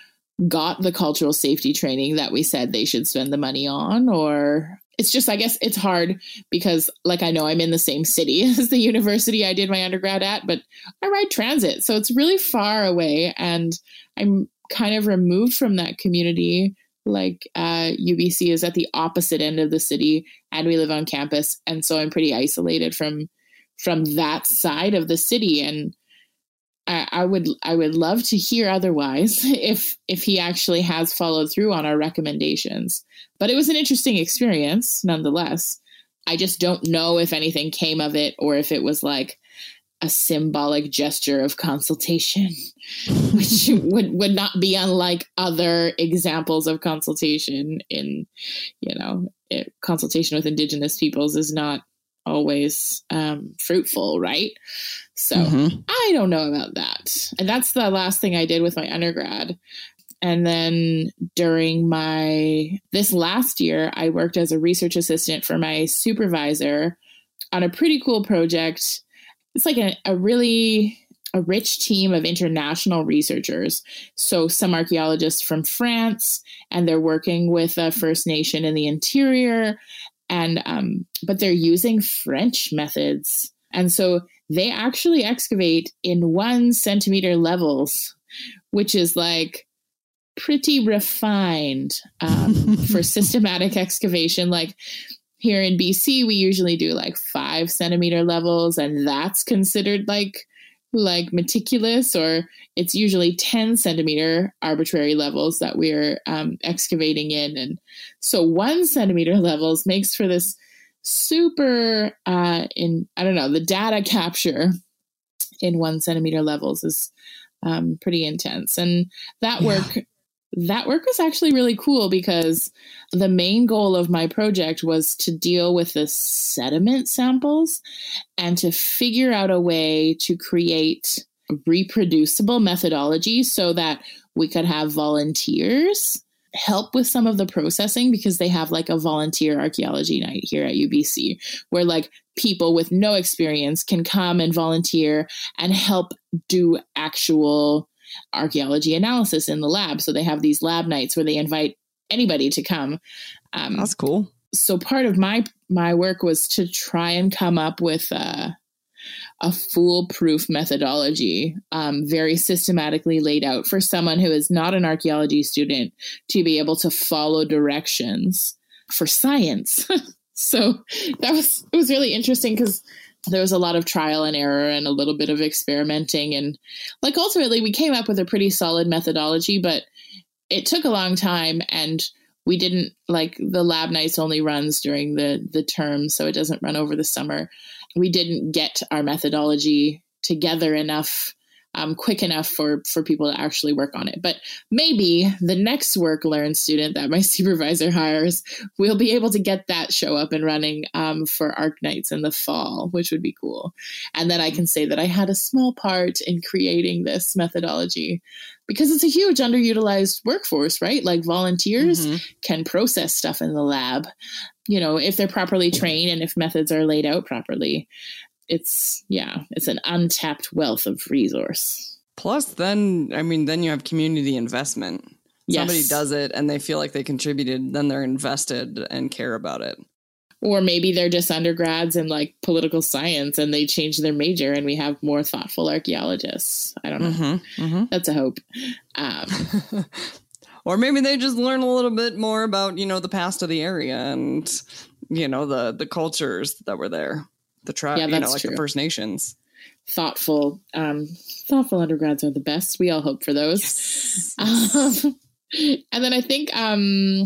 got the cultural safety training that we said they should spend the money on, or it's just, I guess it's hard because, like, I know I'm in the same city as the university I did my undergrad at, but I ride transit. So it's really far away, and I'm kind of removed from that community. Like, uh, U B C is at the opposite end of the city, and we live on campus. And so I'm pretty isolated from, from that side of the city. And I, I would, I would love to hear otherwise if, if he actually has followed through on our recommendations. But it was an interesting experience nonetheless. I just don't know if anything came of it, or if it was like a symbolic gesture of consultation, which would, would not be unlike other examples of consultation in, you know, it, consultation with Indigenous peoples is not always um, fruitful, right? So mm-hmm. I don't know about that. And that's the last thing I did with my undergrad. And then during my, this last year, I worked as a research assistant for my supervisor on a pretty cool project. It's like a, a really, a rich team of international researchers. So some archaeologists from France, and they're working with a First Nation in the interior, and, um, but they're using French methods. And so they actually excavate in one centimeter levels, which is like pretty refined um, for systematic excavation. Like here in B C, we usually do like five centimeter levels, and that's considered like like meticulous, or it's usually ten centimeter arbitrary levels that we're um, excavating in. And so one centimeter levels makes for this super, uh, in, I don't know, the data capture in one centimeter levels is um, pretty intense. And that yeah. work, that work was actually really cool, because the main goal of my project was to deal with the sediment samples and to figure out a way to create reproducible methodology so that we could have volunteers help with some of the processing, because they have like a volunteer archaeology night here at U B C where like people with no experience can come and volunteer and help do actual archaeology analysis in the lab. So they have these lab nights where they invite anybody to come. Um, That's cool. So part of my my work was to try and come up with a, a foolproof methodology, um, very systematically laid out for someone who is not an archaeology student to be able to follow directions for science. So that was it was really interesting, because there was a lot of trial and error and a little bit of experimenting. And like ultimately we came up with a pretty solid methodology, but it took a long time, and we didn't like the lab nights only runs during the, the term. So it doesn't run over the summer. We didn't get our methodology together enough, um, quick enough for, for people to actually work on it. But maybe the next work learn student that my supervisor hires will be able to get that show up and running um, for Arc Nights in the fall, which would be cool. And then I can say that I had a small part in creating this methodology, because it's a huge underutilized workforce, right? Like volunteers mm-hmm. can process stuff in the lab, you know, if they're properly trained and if methods are laid out properly. It's, yeah, it's an untapped wealth of resource. Plus, then, I mean, then you have community investment. Yes. Somebody does it and they feel like they contributed, then they're invested and care about it. Or maybe they're just undergrads in like political science and they change their major and we have more thoughtful archaeologists. I don't know. Mm-hmm, mm-hmm. That's a hope. Um, or maybe they just learn a little bit more about, you know, the past of the area and, you know, the, the cultures that were there. The tribe, yeah, you know, like true. the First Nations. Thoughtful, um, thoughtful undergrads are the best. We all hope for those. Yes. Um, and then I think um,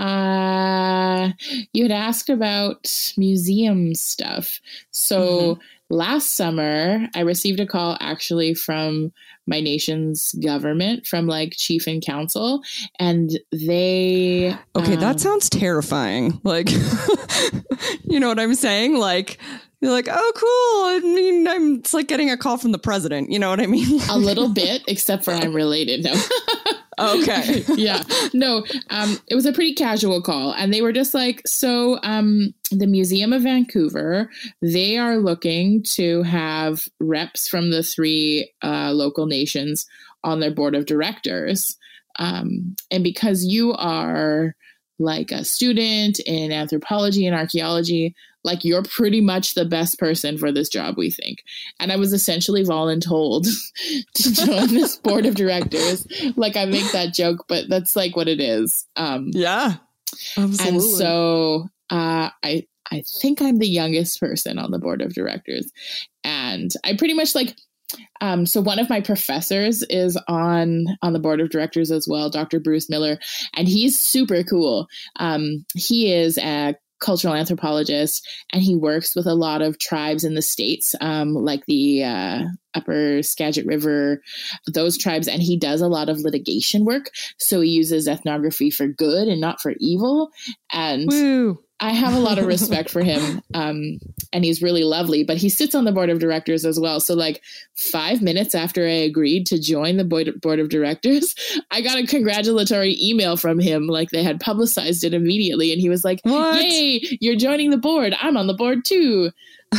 uh, you had asked about museum stuff. So mm-hmm. last summer, I received a call actually from my nation's government, from like chief and council, and they okay um, that sounds terrifying. Like, you know what I'm saying? Like, you're like, oh, cool. I mean, I'm, it's like getting a call from the president. You know what I mean? A little bit, except for I'm related. No. Okay. Yeah. No, um, it was a pretty casual call. And they were just like, so um, the Museum of Vancouver, they are looking to have reps from the three uh, local nations on their board of directors. Um, and because you are like a student in anthropology and archaeology, like you're pretty much the best person for this job, we think. And I was essentially voluntold to join this board of directors. Like I make that joke, but that's like what it is. Um, yeah, absolutely. And so uh, I I think I'm the youngest person on the board of directors, and I pretty much like. Um, so one of my professors is on on the board of directors as well, Doctor Bruce Miller, and he's super cool. Um, he is a cultural anthropologist, and he works with a lot of tribes in the States, um, like the uh, Upper Skagit River, those tribes, and he does a lot of litigation work. So he uses ethnography for good and not for evil. And Woo. I have a lot of respect for him, um, and he's really lovely, but he sits on the board of directors as well. So like five minutes after I agreed to join the board board of directors, I got a congratulatory email from him. Like they had publicized it immediately. And he was like, what? Yay, you're joining the board. I'm on the board too.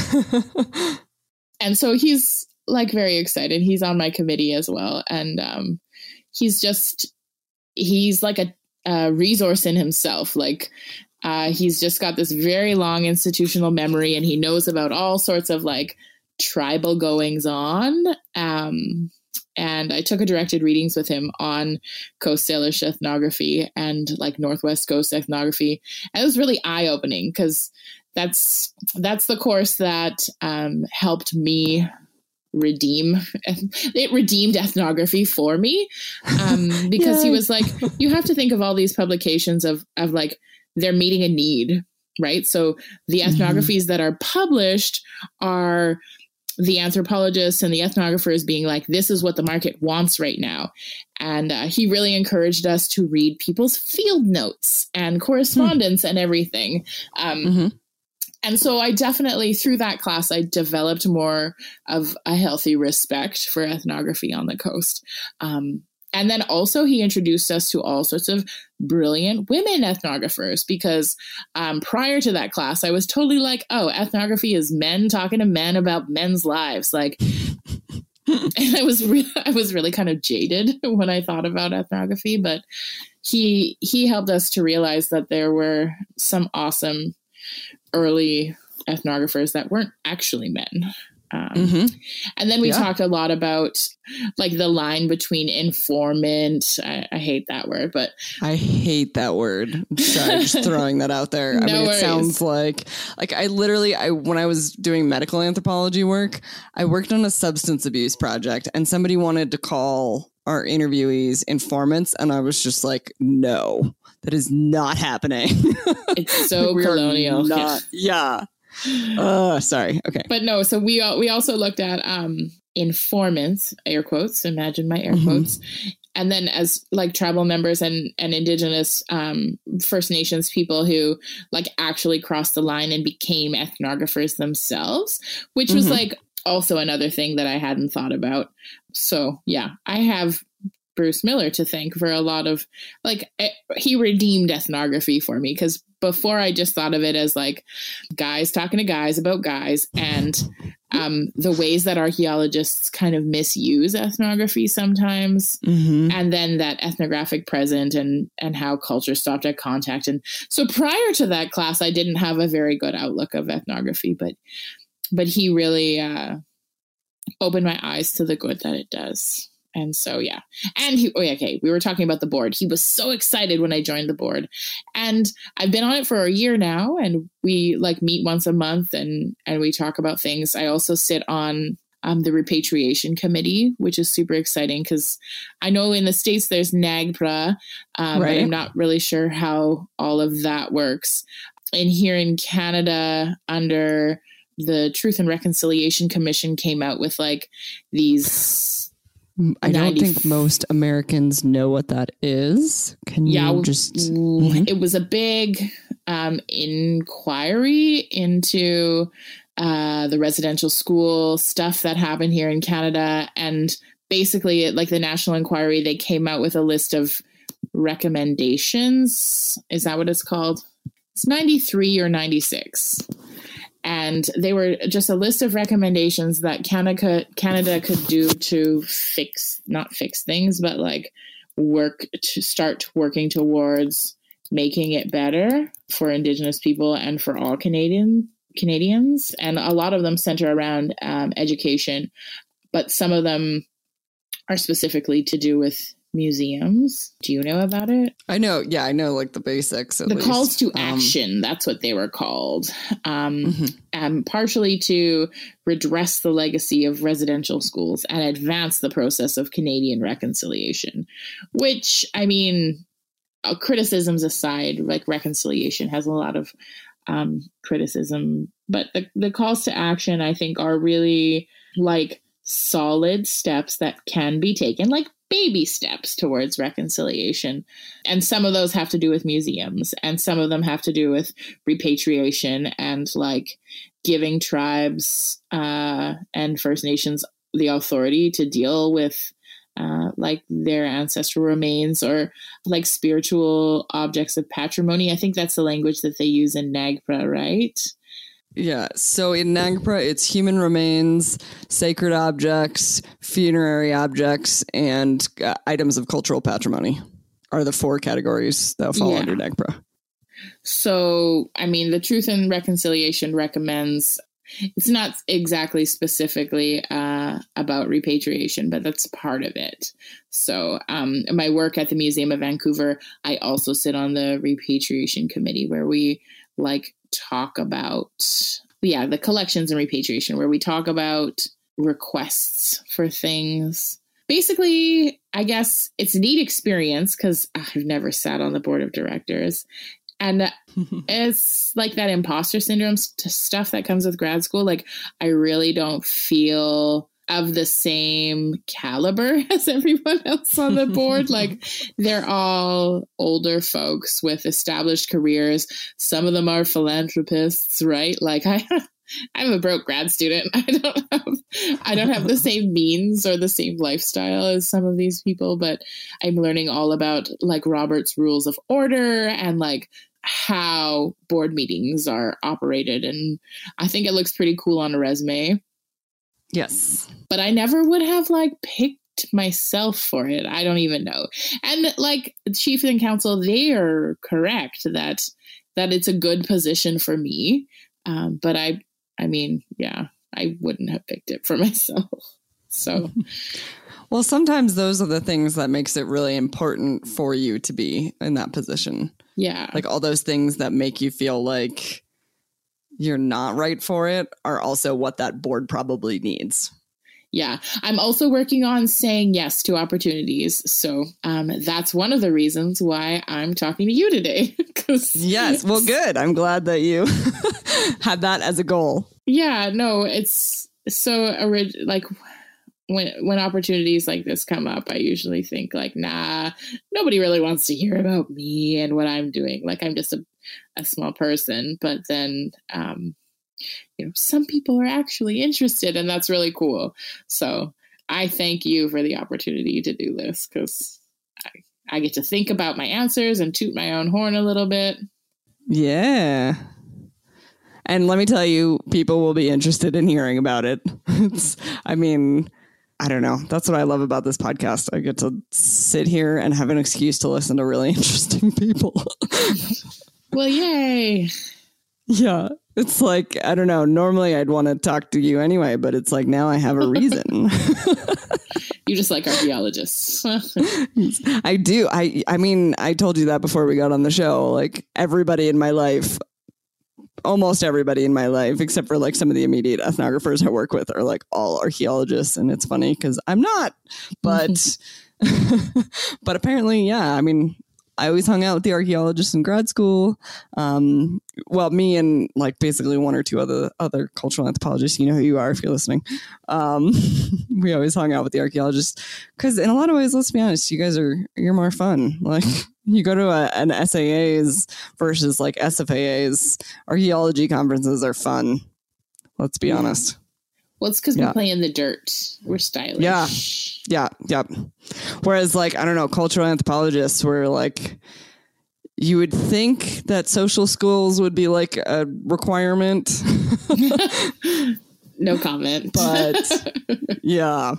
And so he's like very excited. He's on my committee as well. And um, he's just, he's like a, a resource in himself. Like, Uh, he's just got this very long institutional memory, and he knows about all sorts of like tribal goings on. Um, and I took a directed readings with him on Coast Salish ethnography and like Northwest Coast ethnography. And it was really eye-opening because that's that's the course that um, helped me redeem it redeemed ethnography for me, um, because he was like, you have to think of all these publications of of like they're meeting a need, right? So the ethnographies mm-hmm. that are published are the anthropologists and the ethnographers being like, this is what the market wants right now. And uh, he really encouraged us to read people's field notes and correspondence mm. and everything. Um, mm-hmm. And so I definitely, through that class, I developed more of a healthy respect for ethnography on the coast. Um, and then also he introduced us to all sorts of brilliant women ethnographers, because um, prior to that class, I was totally like, oh, ethnography is men talking to men about men's lives. Like, and I was, re- I was really kind of jaded when I thought about ethnography, but he, he helped us to realize that there were some awesome early ethnographers that weren't actually men. Um, mm-hmm. And then we yeah. talked a lot about like the line between informant. I, I hate that word, but I hate that word. Sorry, just throwing that out there. No I mean, worries. It sounds like, like I literally, I, when I was doing medical anthropology work, I worked on a substance abuse project and somebody wanted to call our interviewees informants. And I was just like, no, that is not happening. It's so colonial. Not, yeah. Uh, sorry. Okay. But no, so we we also looked at um, informants, air quotes, imagine my air mm-hmm. quotes. And then as like tribal members and, and indigenous um, First Nations people who like actually crossed the line and became ethnographers themselves, which mm-hmm. was like also another thing that I hadn't thought about. So yeah, I have Bruce Miller to thank for a lot of like, he redeemed ethnography for me, because before I just thought of it as like guys talking to guys about guys, and um, the ways that archaeologists kind of misuse ethnography sometimes, mm-hmm. and then that ethnographic present and and how culture stopped at contact. And so prior to that class, I didn't have a very good outlook of ethnography, but but he really uh, opened my eyes to the good that it does. And so, yeah. And he, oh, yeah, okay, we were talking about the board. He was so excited when I joined the board, and I've been on it for a year now, and we like meet once a month and, and we talk about things. I also sit on um, the repatriation committee, which is super exciting because I know in the States there's NAGPRA, um, right. but I'm not really sure how all of that works. And here in Canada, under the Truth and Reconciliation Commission came out with like these, I don't think most Americans know what that is. Can you yeah, just... Mm-hmm. It was a big um, inquiry into uh, the residential school stuff that happened here in Canada. And basically, like the National Inquiry, they came out with a list of recommendations. Is that what it's called? It's ninety-three or ninety-six. And they were just a list of recommendations that Canada, Canada could do to fix, not fix things, but like work to start working towards making it better for Indigenous people and for all Canadian Canadians. And a lot of them center around um, education, but some of them are specifically to do with museums. Do you know about it? I know. Yeah, I know like the basics. The least. calls to um, action, that's what they were called. Um, mm-hmm. um, partially to redress the legacy of residential schools and advance the process of Canadian reconciliation, which, I mean, uh, criticisms aside, like reconciliation has a lot of um, criticism, but the, the calls to action, I think, are really like solid steps that can be taken, like baby steps towards reconciliation. And some of those have to do with museums, and some of them have to do with repatriation and like giving tribes uh, and First Nations the authority to deal with uh, like their ancestral remains or like spiritual objects of patrimony. I think that's the language that they use in NAGPRA, right? Yeah, so in NAGPRA, it's human remains, sacred objects, funerary objects, and uh, items of cultural patrimony are the four categories that fall yeah. under NAGPRA. So, I mean, the Truth and Reconciliation recommends it's not exactly specifically uh, about repatriation, but that's part of it. So um, my work at the Museum of Vancouver, I also sit on the repatriation committee where we like talk about, yeah, the collections and repatriation, where we talk about requests for things. Basically, I guess it's a neat experience because I've never sat on the board of directors. And it's like that imposter syndrome st- stuff that comes with grad school. Like, I really don't feel of the same caliber as everyone else on the board. Like, they're all older folks with established careers. Some of them are philanthropists, right? Like, I, I'm a broke grad student. I don't have, I don't have the same means or the same lifestyle as some of these people, but I'm learning all about like Robert's Rules of Order and like how board meetings are operated. And I think it looks pretty cool on a resume. Yes. But I never would have like picked myself for it. I don't even know. And like Chief and Council, they are correct that, that it's a good position for me. Um, but I, I mean, yeah, I wouldn't have picked it for myself. So, well, sometimes those are the things that makes it really important for you to be in that position. Yeah. Like all those things that make you feel like you're not right for it are also what that board probably needs. Yeah. I'm also working on saying yes to opportunities. So um, that's one of the reasons why I'm talking to you today. Yes. Well, good. I'm glad that you had that as a goal. Yeah. No, it's so orig- like when when opportunities like this come up, I usually think like, nah, nobody really wants to hear about me and what I'm doing. Like I'm just a, a small person. But then um you know, some people are actually interested, and that's really cool. So I thank you for the opportunity to do this because I, I get to think about my answers and toot my own horn a little bit. Yeah. And let me tell you, people will be interested in hearing about it. It's, I mean, I don't know. That's what I love about this podcast. I get to sit here and have an excuse to listen to really interesting people. Well, yay. Yeah. It's like, I don't know. Normally I'd want to talk to you anyway, but it's like now I have a reason. You just like archaeologists. I do. I I mean, I told you that before we got on the show. Like everybody in my life, almost everybody in my life, except for like some of the immediate ethnographers I work with are like all archaeologists. And it's funny because I'm not. But but apparently, yeah, I mean, I always hung out with the archaeologists in grad school. Um, well, me and like basically one or two other other cultural anthropologists. You know who you are if you're listening. Um, we always hung out with the archaeologists because, in a lot of ways, let's be honest, you guys are you're more fun. Like you go to a, an S A A's versus like S F A A's. Archaeology conferences are fun. Let's be honest. Well, it's because yeah. we play in the dirt. We're stylish. Yeah. Yeah. Yeah. Whereas like, I don't know, cultural anthropologists were like, you would think that social skills would be like a requirement. No comment. But yeah.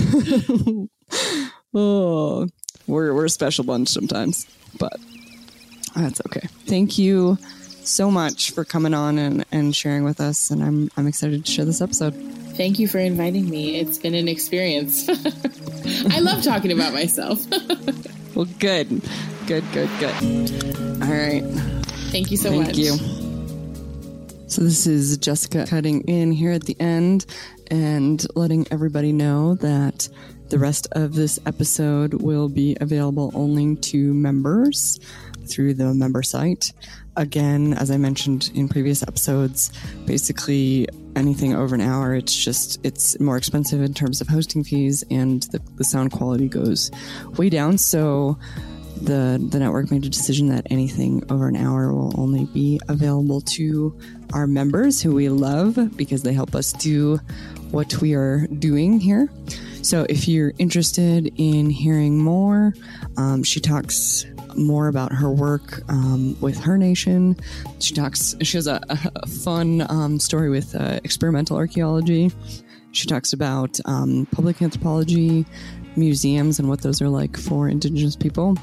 Oh, we're, we're a special bunch sometimes, but that's okay. Thank you so much for coming on and, and sharing with us. And I'm, I'm excited to share this episode. Thank you for inviting me. It's been an experience. I love talking about myself. Well, good. Good, good, good. All right. Thank you so Thank much. Thank you. So this is Jessica cutting in here at the end and letting everybody know that the rest of this episode will be available only to members through the member site. Again, as I mentioned in previous episodes, basically anything over an hour, it's just, it's more expensive in terms of hosting fees, and the, the sound quality goes way down. So the, the network made a decision that anything over an hour will only be available to our members, who we love because they help us do what we are doing here. So if you're interested in hearing more, um, she talks more about her work um, with Her Nation. She talks, she has a, a fun um, story with uh, experimental archaeology. She talks about um, public anthropology, museums, and what those are like for Indigenous people.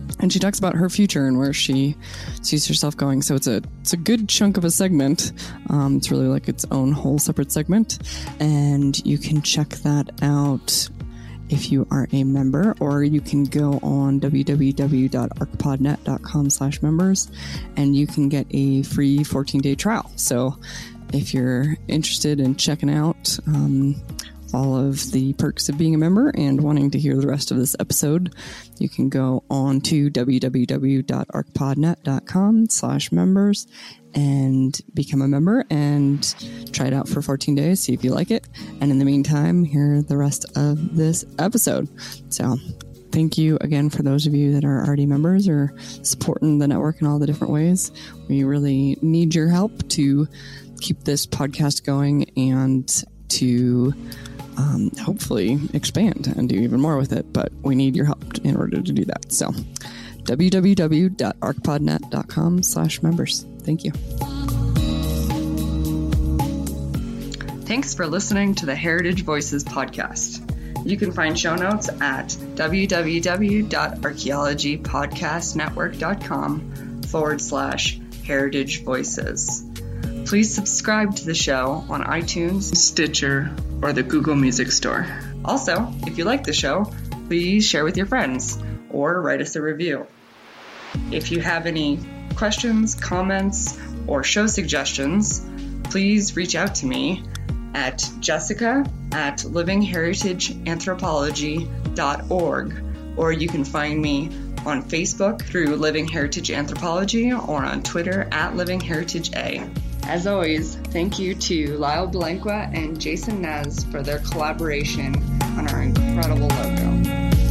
and she talks about her future and where she sees herself going. So it's a it's a good chunk of a segment. Um, it's really like its own whole separate segment, and you can check that out if you are a member, or you can go on w w w dot archpodnet dot com slash members, and you can get a free fourteen day trial. So if you're interested in checking out um, all of the perks of being a member and wanting to hear the rest of this episode, you can go on to w w w dot archpodnet dot com slash members and become a member and try it out for fourteen days, see if you like it. And in the meantime, hear the rest of this episode. So thank you again for those of you that are already members or supporting the network in all the different ways. We really need your help to keep this podcast going and to um, hopefully expand and do even more with it. But we need your help in order to do that. So w w w dot archpodnet dot com slash members. Thank you. Thanks for listening to the Heritage Voices podcast. You can find show notes at w w w dot archaeology podcast network dot com forward slash heritage voices. Please subscribe to the show on iTunes, Stitcher, or the Google Music Store. Also, if you like the show, please share with your friends or write us a review. If you have any questions, comments, or show suggestions, please reach out to me at jessica at living heritage anthropology dot org, or you can find me on Facebook through Living Heritage Anthropology or on Twitter at Living Heritage A. As always, thank you to Lyle Belenqua and Jason Nez for their collaboration on our incredible logo.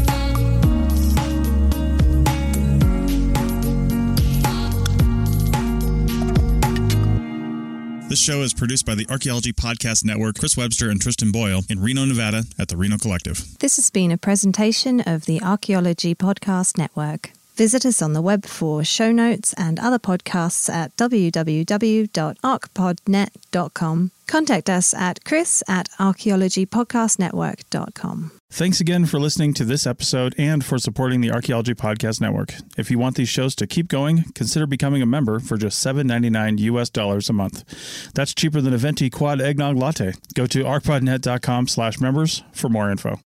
This show is produced by the Archaeology Podcast Network, Chris Webster and Tristan Boyle in Reno, Nevada at the Reno Collective. This has been a presentation of the Archaeology Podcast Network. Visit us on the web for show notes and other podcasts at w w w dot archpodnet dot com. Contact us at chris at archaeology podcast network dot com. Thanks again for listening to this episode and for supporting the Archaeology Podcast Network. If you want these shows to keep going, consider becoming a member for just seven ninety-nine U S dollars a month. That's cheaper than a venti quad eggnog latte. Go to archpodnet dot com slash members for more info.